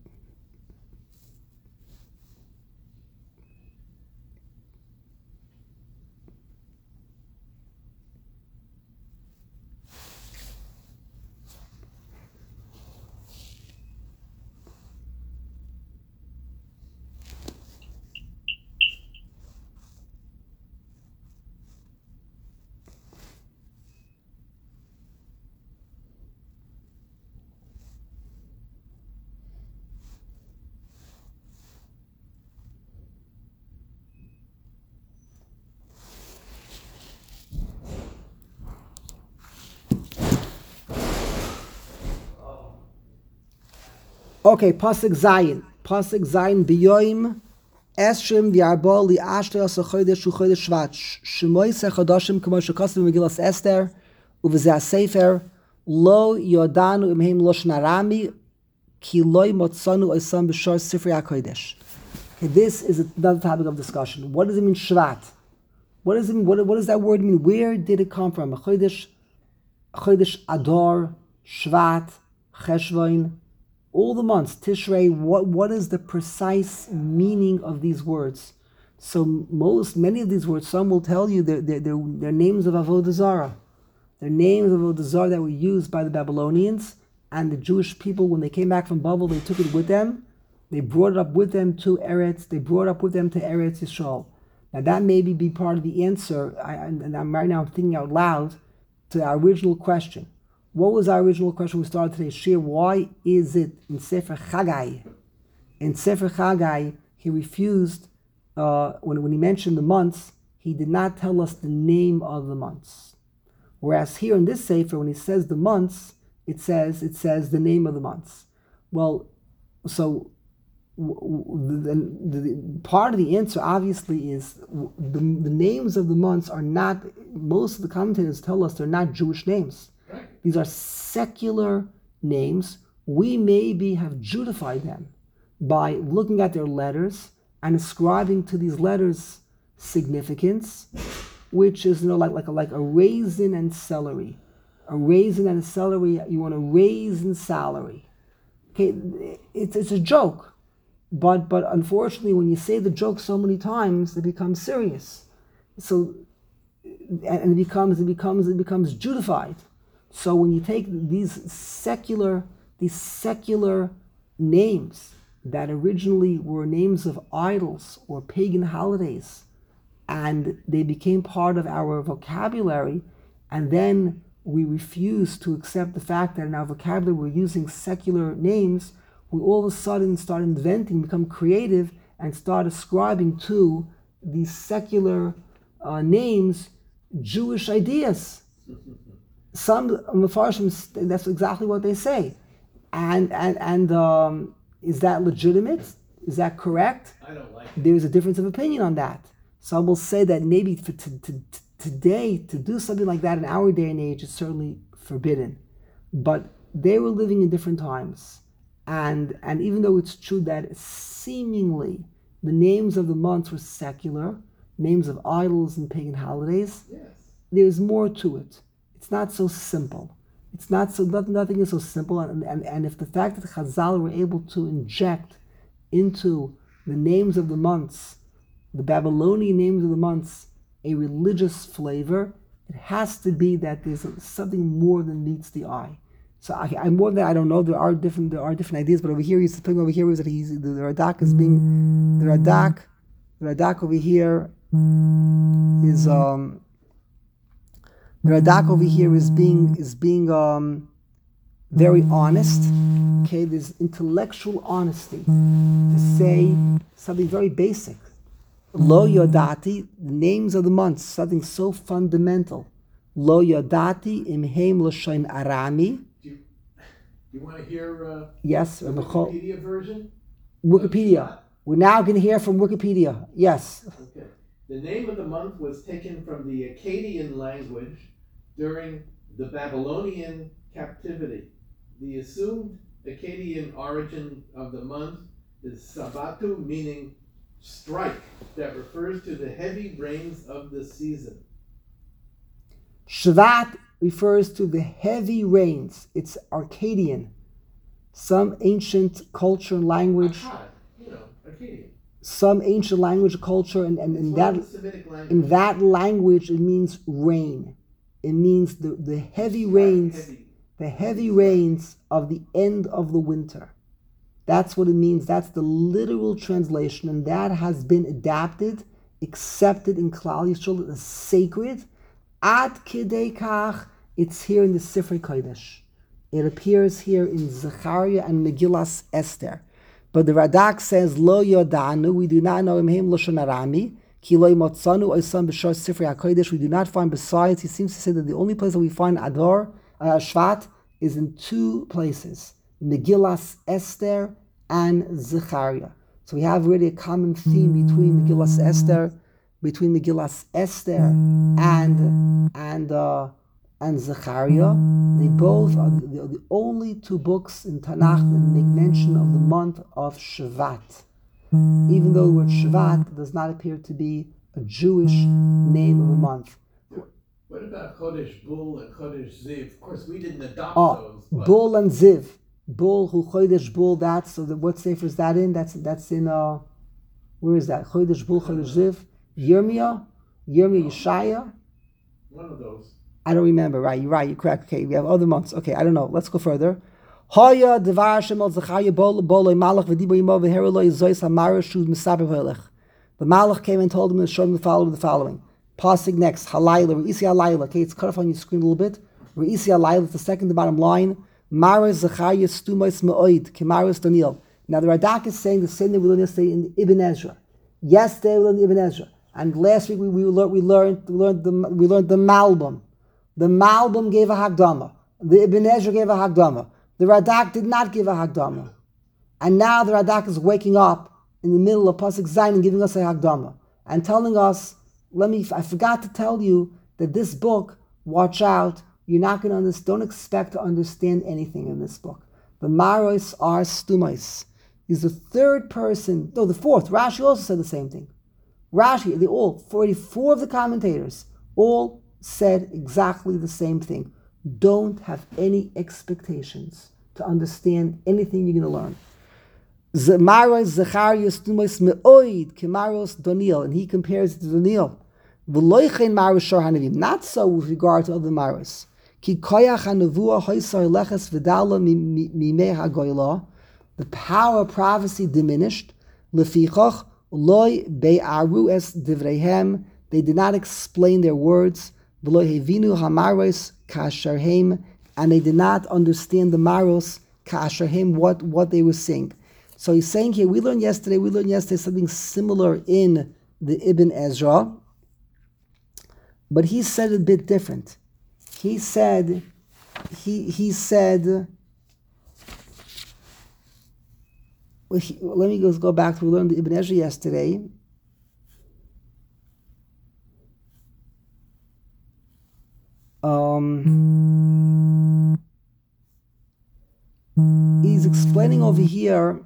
Okay, Pasuk Zayin biyoim esrim v'arba li'ashtei asa chodesh u'chodesh Shvat shemois echadashim k'mo shekasav b'Megillas Esther u'v'zeh sefer lo yodanu imheim loshen arami ki lo motzanu oisam b'shor sifrei HaKodesh. Okay, this is another topic of discussion. What does it mean Shvat? What does it mean? What does that word mean? Where did it come from? Chodesh Adar, Shvat, Cheshvan. All the months, Tishrei, what is the precise meaning of these words? So many of these words, some will tell you they're names of Avodah Zarah. They're names of Avodah Zarah that were used by the Babylonians, and the Jewish people, when they came back from Babel, they took it with them. They brought it up with them to Eretz. They brought it up with them to Eretz Yisrael. Now that maybe be part of the answer, and I'm thinking out loud, to our original question. What was our original question we started today's shir? Why is it in Sefer Chagai? In Sefer Chagai, he refused, when he mentioned the months, he did not tell us the name of the months. Whereas here in this Sefer, when he says the months, it says the name of the months. Well, so Part of the answer, obviously, is the names of the months are not, most of the commentators tell us they're not Jewish names. Right. These are secular names. We maybe have Judified them by looking at their letters and ascribing to these letters significance, which is like a raisin and celery. A raisin and a celery, you want a raisin salary. Okay, it's a joke. But unfortunately, when you say the joke so many times, it becomes serious. So, and it becomes Judified. So when you take these secular names that originally were names of idols or pagan holidays, and they became part of our vocabulary, and then we refuse to accept the fact that in our vocabulary we're using secular names, we all of a sudden start inventing, become creative, and start ascribing to these secular names Jewish ideas. Some Mefarshim, that's exactly what they say. And is that legitimate? Is that correct? I don't like it. There's a difference of opinion on that. Some will say that maybe for today, to do something like that in our day and age is certainly forbidden. But they were living in different times. And even though it's true that seemingly the names of the months were secular, names of idols and pagan holidays, Yes. there's more to it. It's not so simple. It's not so, nothing is so simple. And if the fact that Chazal were able to inject into the names of the months, the Babylonian names of the months, a religious flavor, it has to be that there's something more than meets the eye. So I'm more than I don't know. There are different ideas, but over here the thing over here is that the Radak is being the Radak over here is the Radak over here is being very honest. Okay, there's intellectual honesty to say something very basic. Lo Yodati, the names of the months, something so fundamental. Lo Yodati imheim l'shain arami. You want to hear Yes, the Wikipedia version? Wikipedia. We're now going to hear from Wikipedia. Yes. Okay. The name of the month was taken from the Akkadian language during the Babylonian captivity. The assumed Akkadian origin of the month is Sabatu, meaning strike, that refers to the heavy rains of the season. Shvat refers to the heavy rains. It's Akkadian. Some ancient culture and language. Akkad, Akkadian. Some ancient language, culture, and in It's one of the Semitic languages. in that language it means rain. It means the heavy rains, the heavy rains of the end of the winter. That's what it means. That's the literal translation, and that has been adapted, accepted in Klal Yisrael as sacred. Ad kidei kach, it's here in the Sifrei Kodesh. It appears here in Zechariah and Megillas Esther. But the Radak says, Lo Yodanu, we do not know him Lashon Arami, Ki Lo Motzanu Oisam B'Shar Sifrei HaKodesh, we do not find besides, he seems to say that the only place that we find Adar, Shvat, is in two places, Megillas Esther and Zechariah. So we have really a common theme between Megillas Esther and Zechariah. They both are the only two books in Tanakh that make mention of the month of Shvat. Even though the word Shvat does not appear to be a Jewish name of a month. What about Chodesh Bul and Chodesh Ziv? Of course, we didn't adopt those. But Bul and Ziv. Bul, Hu Chodesh Bul, that's, so what sefer is that in? That's in, where is that? Chodesh Bul, Chodesh Ziv? Yirmiyah, Yeshaya? one of those. I don't remember. Right, you're correct. Okay, we have other months. Okay, I don't know. Let's go further. Hoya devar shemol Zechariah boloi malach v'dibur imo v'heroloi zois hamara shud misaber v'elech. The malach came and told him and showed him the following. Pasig next. Halayla, Re'isi halayla. Okay, it's cut off on your screen a little bit. Re'isi halayla, it's the second to bottom line. Mara Zechariah stumos me'oid, kemaris Daniel. Now the Radak is saying the same thing we learned yesterday in Ibn Ezra. Yesterday we learned Ibn Ezra. And last week we learned the Malbim. The Malbim gave a Hagdama. The Ibn Ezra gave a Hagdama. The Radak did not give a Hagdama. And now the Radak is waking up in the middle of Pasuk Zayin and giving us a Hagdama and telling us, I forgot to tell you that this book, watch out, you're not going to understand, don't expect to understand anything in this book. The Maros are Stumais. He's the third person, no, the fourth. Rashi also said the same thing. Rashi, 44 of the commentators, all said exactly the same thing. Don't have any expectations to understand anything you're going to learn. Maros Zechariah Stumais Me'oid Kemaros Daniel, and he compares it to Daniel. Not so with regard to other Maros. The power of prophecy diminished. They did not explain their words. And they did not understand the Maros, what they were saying. So he's saying here, we learned yesterday something similar in the Ibn Ezra, but he said it a bit different. He said, let me just go back to, we learned the Ibn Ezra yesterday. He's explaining over here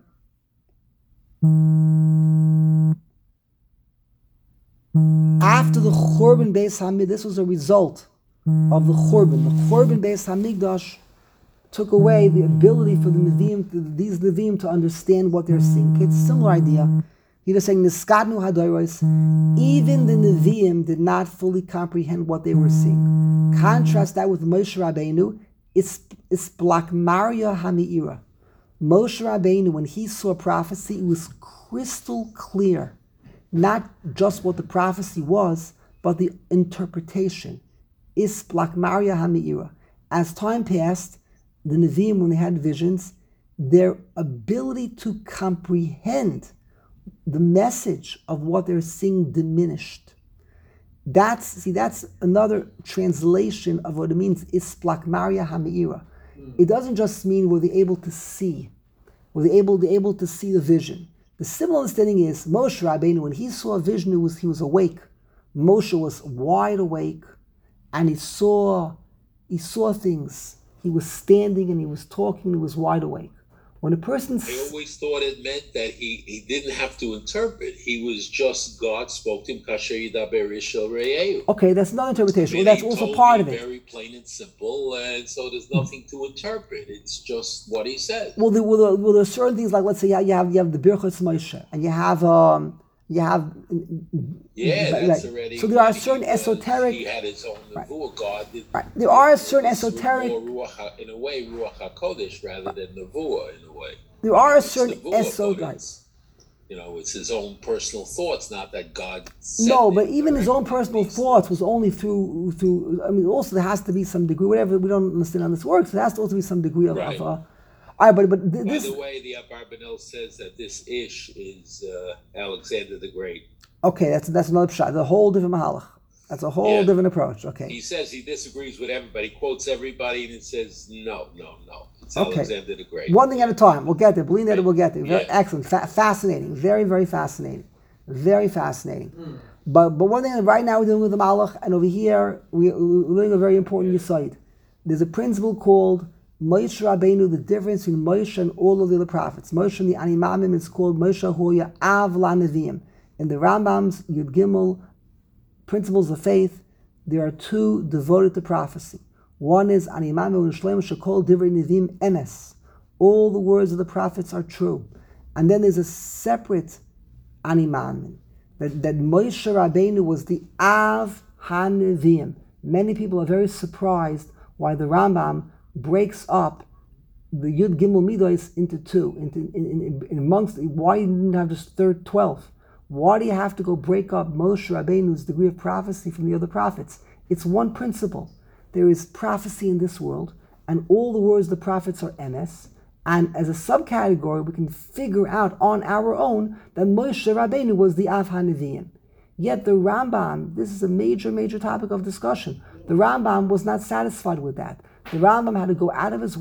after the Churban Beis Hamikdash. This was a result of the Churban. The Churban Beis Hamikdash took away the ability for these Nevi'im to understand what they're seeing. It's a similar idea. He was saying, Niskadnu Hadoros, even the Nevi'im did not fully comprehend what they were seeing. Contrast that with Moshe Rabbeinu, it's Blakmaria Hami'ira. Moshe Rabbeinu, when he saw prophecy, it was crystal clear. Not just what the prophecy was, but the interpretation. Is Blakmaria Hami'ira. As time passed, the Nevi'im, when they had visions, their ability to comprehend the message of what they're seeing diminished. That's another translation of what it means, Isplak Maria Hami'ira. It doesn't just mean were they able to see, were they able to see the vision. The similar understanding is Moshe Rabbeinu, when he saw a vision, he was awake. Moshe was wide awake, and he saw things. He was standing and he was talking, he was wide awake. When a person... I always thought it meant that he didn't have to interpret. He was just, God spoke to him, Kasher Yidaber Ishel Re'eu. Okay, that's another interpretation. Well, that's also part of it. Very plain and simple, and so there's nothing to interpret. It's just what he said. Well, there are certain things, like let's say you have the Birchos Moshe, and you have that's already. So there are certain esoteric. He had his own nevuah. God did. Right. There are certain esoteric. In a way, Ruach Hakodesh rather than nevuah. In a way. There are certain esoteric. It's his own personal thoughts, not that God said. No, but even his own personal thoughts was only through. I mean, also there has to be some degree. Whatever, we don't understand how this works. There has to also be some degree of. Right. All right, but this. By the way, the Abarbanel says that this Ish is Alexander the Great. Okay, that's another pshat. That's a whole different mahalach. That's a whole different approach. Okay. He says he disagrees with everybody, quotes everybody, and it says no. It's Alexander the Great. One thing at a time. We'll get there. Believe that we'll get there. Very excellent. Fascinating. Very, very fascinating. Very fascinating. But one thing right now we're dealing with the malach, and over here we're learning a very important yesod. There's a principle called Moshe Rabbeinu, the difference between Moshe and all of the other prophets. Moshe and the Animamim is called Moshe Hoya Av LaNeviim. In the Rambam's Yud Gimel Principles of Faith, there are two devoted to prophecy. One is Animamim and Shlomo Shekol Divrei Nevim Emes. All the words of the prophets are true. And then there's a separate Animamim that Moshe Rabbeinu was the Av HaNeviim. Many people are very surprised why the Rambam breaks up the Yud Gimel Midos into two, in amongst. Why you didn't have just 12? Why do you have to go break up Moshe Rabbeinu's degree of prophecy from the other prophets? It's one principle. There is prophecy in this world, and all the words of the prophets are emes, and as a subcategory, we can figure out on our own that Moshe Rabbeinu was the Av HaNeviim. Yet the Rambam, this is a major, major topic of discussion, the Rambam was not satisfied with that. The Rambam had to go out of his way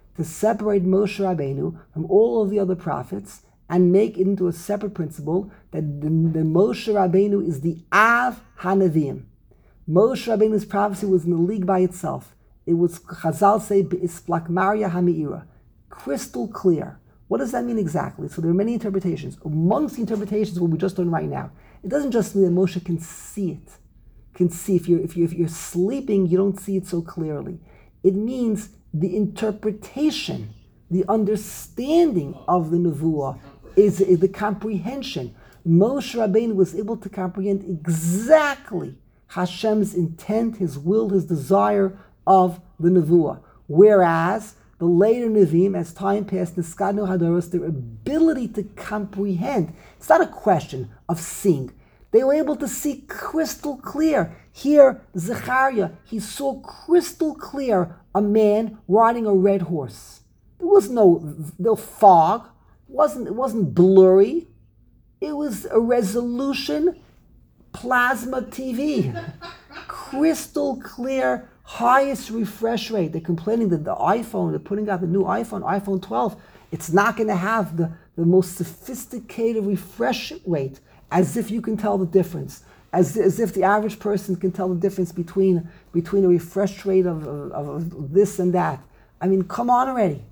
to separate Moshe Rabbeinu from all of the other prophets and make it into a separate principle that the Moshe Rabbeinu is the Av HaNeviim. Moshe Rabbeinu's prophecy was in the league by itself. It was, Chazal say, Be'isplak Maria HaMe'ira. Crystal clear. What does that mean exactly? So there are many interpretations. Amongst the interpretations, what we just learned right now, it doesn't just mean that Moshe can see it. Can see if you're sleeping, you don't see it so clearly. It means the interpretation, the understanding of the nevuah is the comprehension. Moshe Rabbeinu was able to comprehend exactly Hashem's intent, His will, His desire of the nevuah. Whereas the later Nevi'im, as time passed, Niskadnu Hadoros, their ability to comprehend, it's not a question of seeing. They were able to see crystal clear. Here, Zechariah, he saw crystal clear a man riding a red horse. There was no fog. It wasn't blurry. It was a resolution plasma TV. Crystal clear, highest refresh rate. They're complaining that the iPhone, they're putting out the new iPhone 12, it's not going to have the most sophisticated refresh rate, as if you can tell the difference. As if the average person can tell the difference between a refresh rate of this and that. I mean, come on already.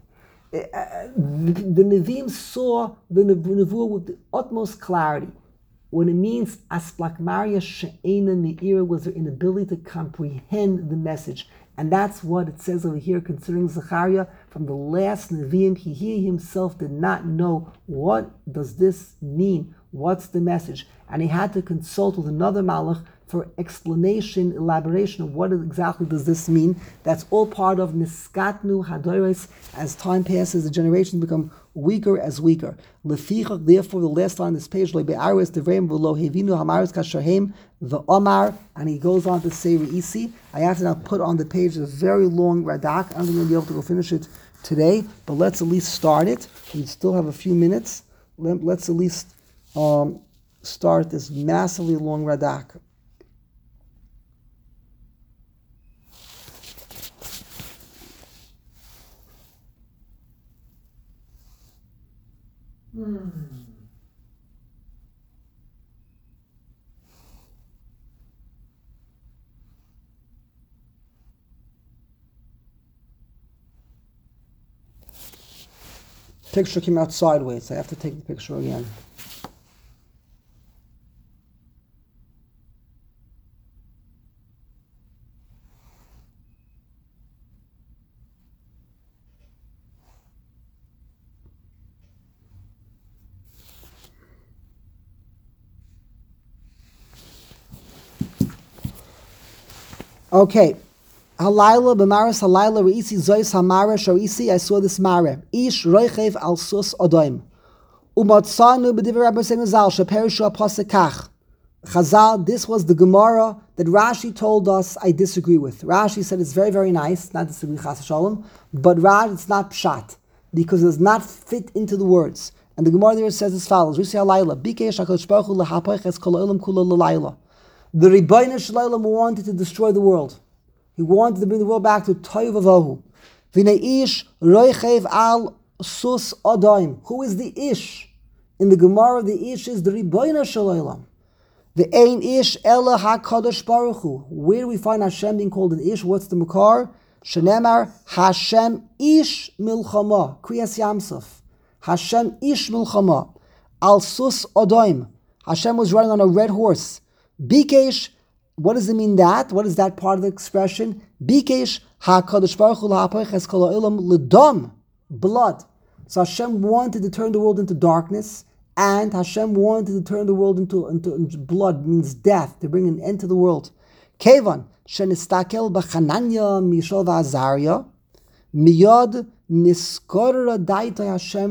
The Nevi'im saw the Nevuah with the utmost clarity. When it means Asplak Maria She'ena Me'ira was their inability to comprehend the message. And that's what it says over here concerning Zechariah. From the last Nevi'im, he himself did not know what does this mean. What's the message? And he had to consult with another Malach for explanation, elaboration of what exactly does this mean. That's all part of Niskatnu Hadoros. As time passes, the generations become weaker as weaker. Lefichach, therefore, the last line on this page, Lo be'aris devreim v'lo hevinu hamaris kasherhem v'omar, and he goes on to say Re'isi. I have to now put on the page a very long Radak. I'm going to be able to go finish it today, but let's at least start it. We still have a few minutes. Let's at least start this massively long Radak. Picture came out sideways. I have to take the picture again. Okay. Halayla b'maris halayla re'isi zois hamara shorisi. I saw this mara. Ish roichev al sus odoim. Umatzanu b'divrei Rabbi Yosef Zal sheperishu aposekach. Chazal, this was the Gemara that Rashi told us I disagree with. Rashi said it's very, very nice, not disagree with Chas Shalom, but Raj, it's not pshat, because it does not fit into the words. And the Gemara there says as follows, Risi halayla, bikesh HaKadosh Baruch Hu lehapoich es kol ha'olam kulo l'layla. The Rebbeinu Shalom wanted to destroy the world. He wanted to bring the world back to Toiv Avohu. V'nei ish roichev al sus odaim. Who is the ish? In the Gemara, the ish is the Rebbeinu Shalom. The ein ish ela HaKadosh Baruch Hu. Where do we find Hashem being called an ish? What's the makar? Shenemar Hashem ish milchama. Kriyas Yamsuf. Hashem ish milchama. Al sus odaim. Hashem was riding on a red horse. Bikesh, what does it mean that? What is that part of the expression? Bikesh HaKadosh Baruch Hu lahapoich es kol ha'olam l'dam, blood. So Hashem wanted to turn the world into darkness, and Hashem wanted to turn the world into blood, means death, to bring an end to the world. Kevan shenistakel b'Chananya Mishal v'Azariah miyad niskara daita.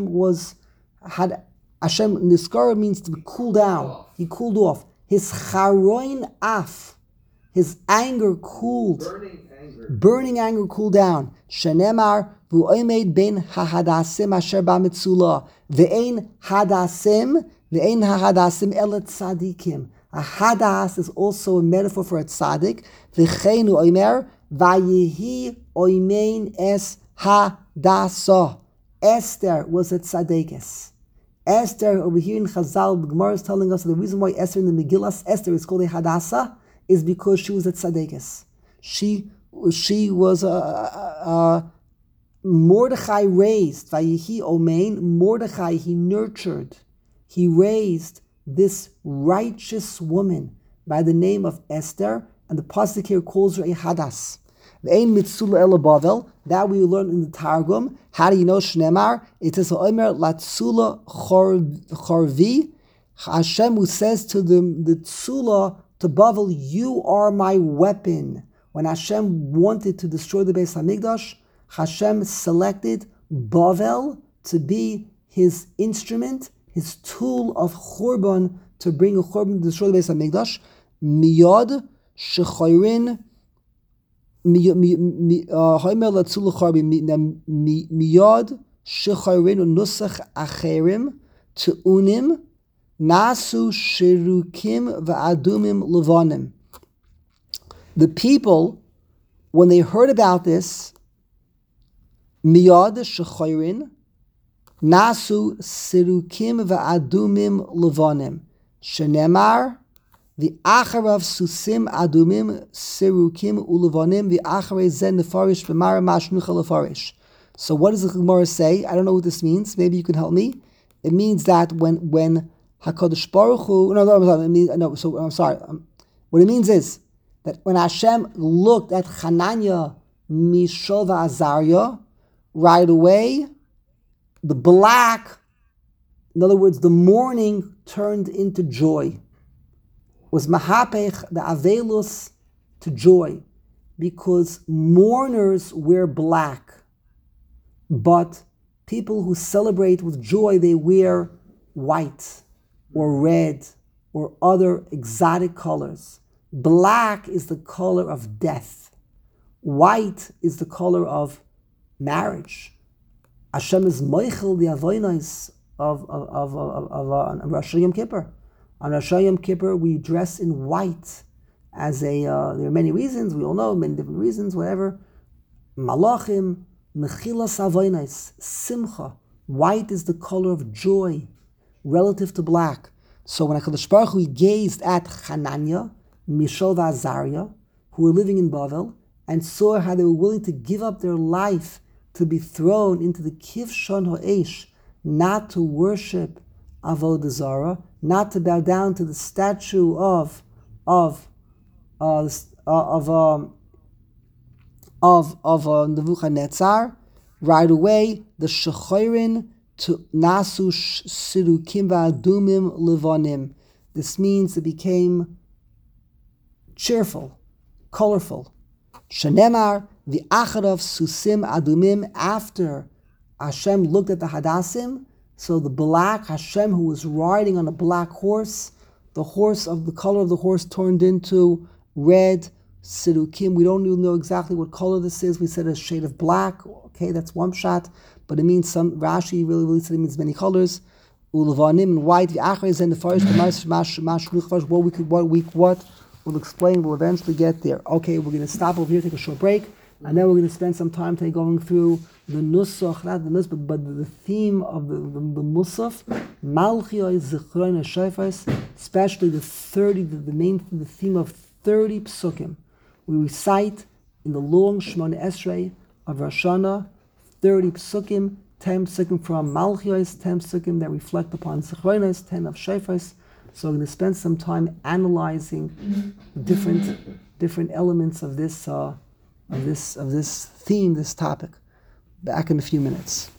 Hashem niskara means to cool down. He cooled off. His charoin af, his anger cooled. Burning anger cooled down. Shenemar v'oimed ben hahadasim asher b'mitzula ve'ein hadasim el tzadikim. A hadas is also a metaphor for a tzadik. V'cheinu oimer vayihi oimein es Hadassah. Esther was a tzaddikus. Esther, over here in Chazal, the Gemara is telling us that the reason why Esther in the Megillah, Esther is called a Hadassah, is because she was a tzaddikus. She was Mordechai raised, Vayihi Omein, Mordechai, he nurtured, he raised this righteous woman by the name of Esther, and the pasuk here calls her a Hadas. Ve'ein mitzula ela Bavel, that we learn in the Targum. How do you know Shnemar? It says Omer latzula chorvi. Hashem, who says to the tzula, to Bavel, you are my weapon. When Hashem wanted to destroy the Beis Hamikdash, Hashem selected Bavel to be his instrument, his tool of churban, to bring a churban to destroy the Beis Hamikdash. Miyad shechayrin ha'omer latzula chorvi miyad shechayrin nusach acherim te'unim nasu shirukim va'adumim levanim. The people, when they heard about this, miyad shechayrin nasu sirukim va'adumim levanim shenemar v'acharav susim adumim sirukim ulevanim v'acharei zen nefarish v'mara mashnucha lefarish. So what does the Gemara say? I don't know what this means. Maybe you can help me. It means that when Hakadosh Baruch Hu, I'm sorry. What it means is that when Hashem looked at Hananiah, Mishael, Azariah, right away, the black, in other words, the mourning turned into joy. Was mahapech, the avelus, to joy, because mourners wear black, but people who celebrate with joy, they wear white or red or other exotic colors. Black is the color of death. White is the color of marriage. Hashem is moichel the avonos of Rosh Yom Kippur. On Rosh Yom Kippur, we dress in white as there are many reasons, we all know, many different reasons, whatever. Malachim, mechilas avonos, simcha. White is the color of joy relative to black. So when HaKadosh Baruch Hu gazed at Hananiah, Mishael v'Azariah, who were living in Bavel, and saw how they were willing to give up their life to be thrown into the Kivshon Ha'esh, not to worship Avodah Zarah, not to bow down to the statue of Nebuchadnezzar, right away the Shechorin to Nasu Sirukim v'Adumim Levanim. This means it became cheerful, colorful. Shenemar v'acharav susim adumim. After Hashem looked at the Hadassim, so the black Hashem, who was riding on a black horse, the color of the horse turned into red sirukim. We don't even know exactly what color this is. We said a shade of black. Okay, that's one shot, but it means some. Rashi really said it means many colors. Ulevanim and white. V'acharav and the farish what. We'll explain. We'll eventually get there. Okay, we're going to stop over here, take a short break, and then we're going to spend some time today going through the nusach, not the nusach, but the theme of the musaf, Malchiyos Zichron Shofars, especially the theme of 30 psukim. We recite in the long Shemona Esrei of Rosh Hashanah 30 psukim, 10 psukim from Malchiyos, 10 psukim that reflect upon Zichronos, 10 of Shofars. So we're going to spend some time analyzing different elements of this theme, this topic. Back in a few minutes.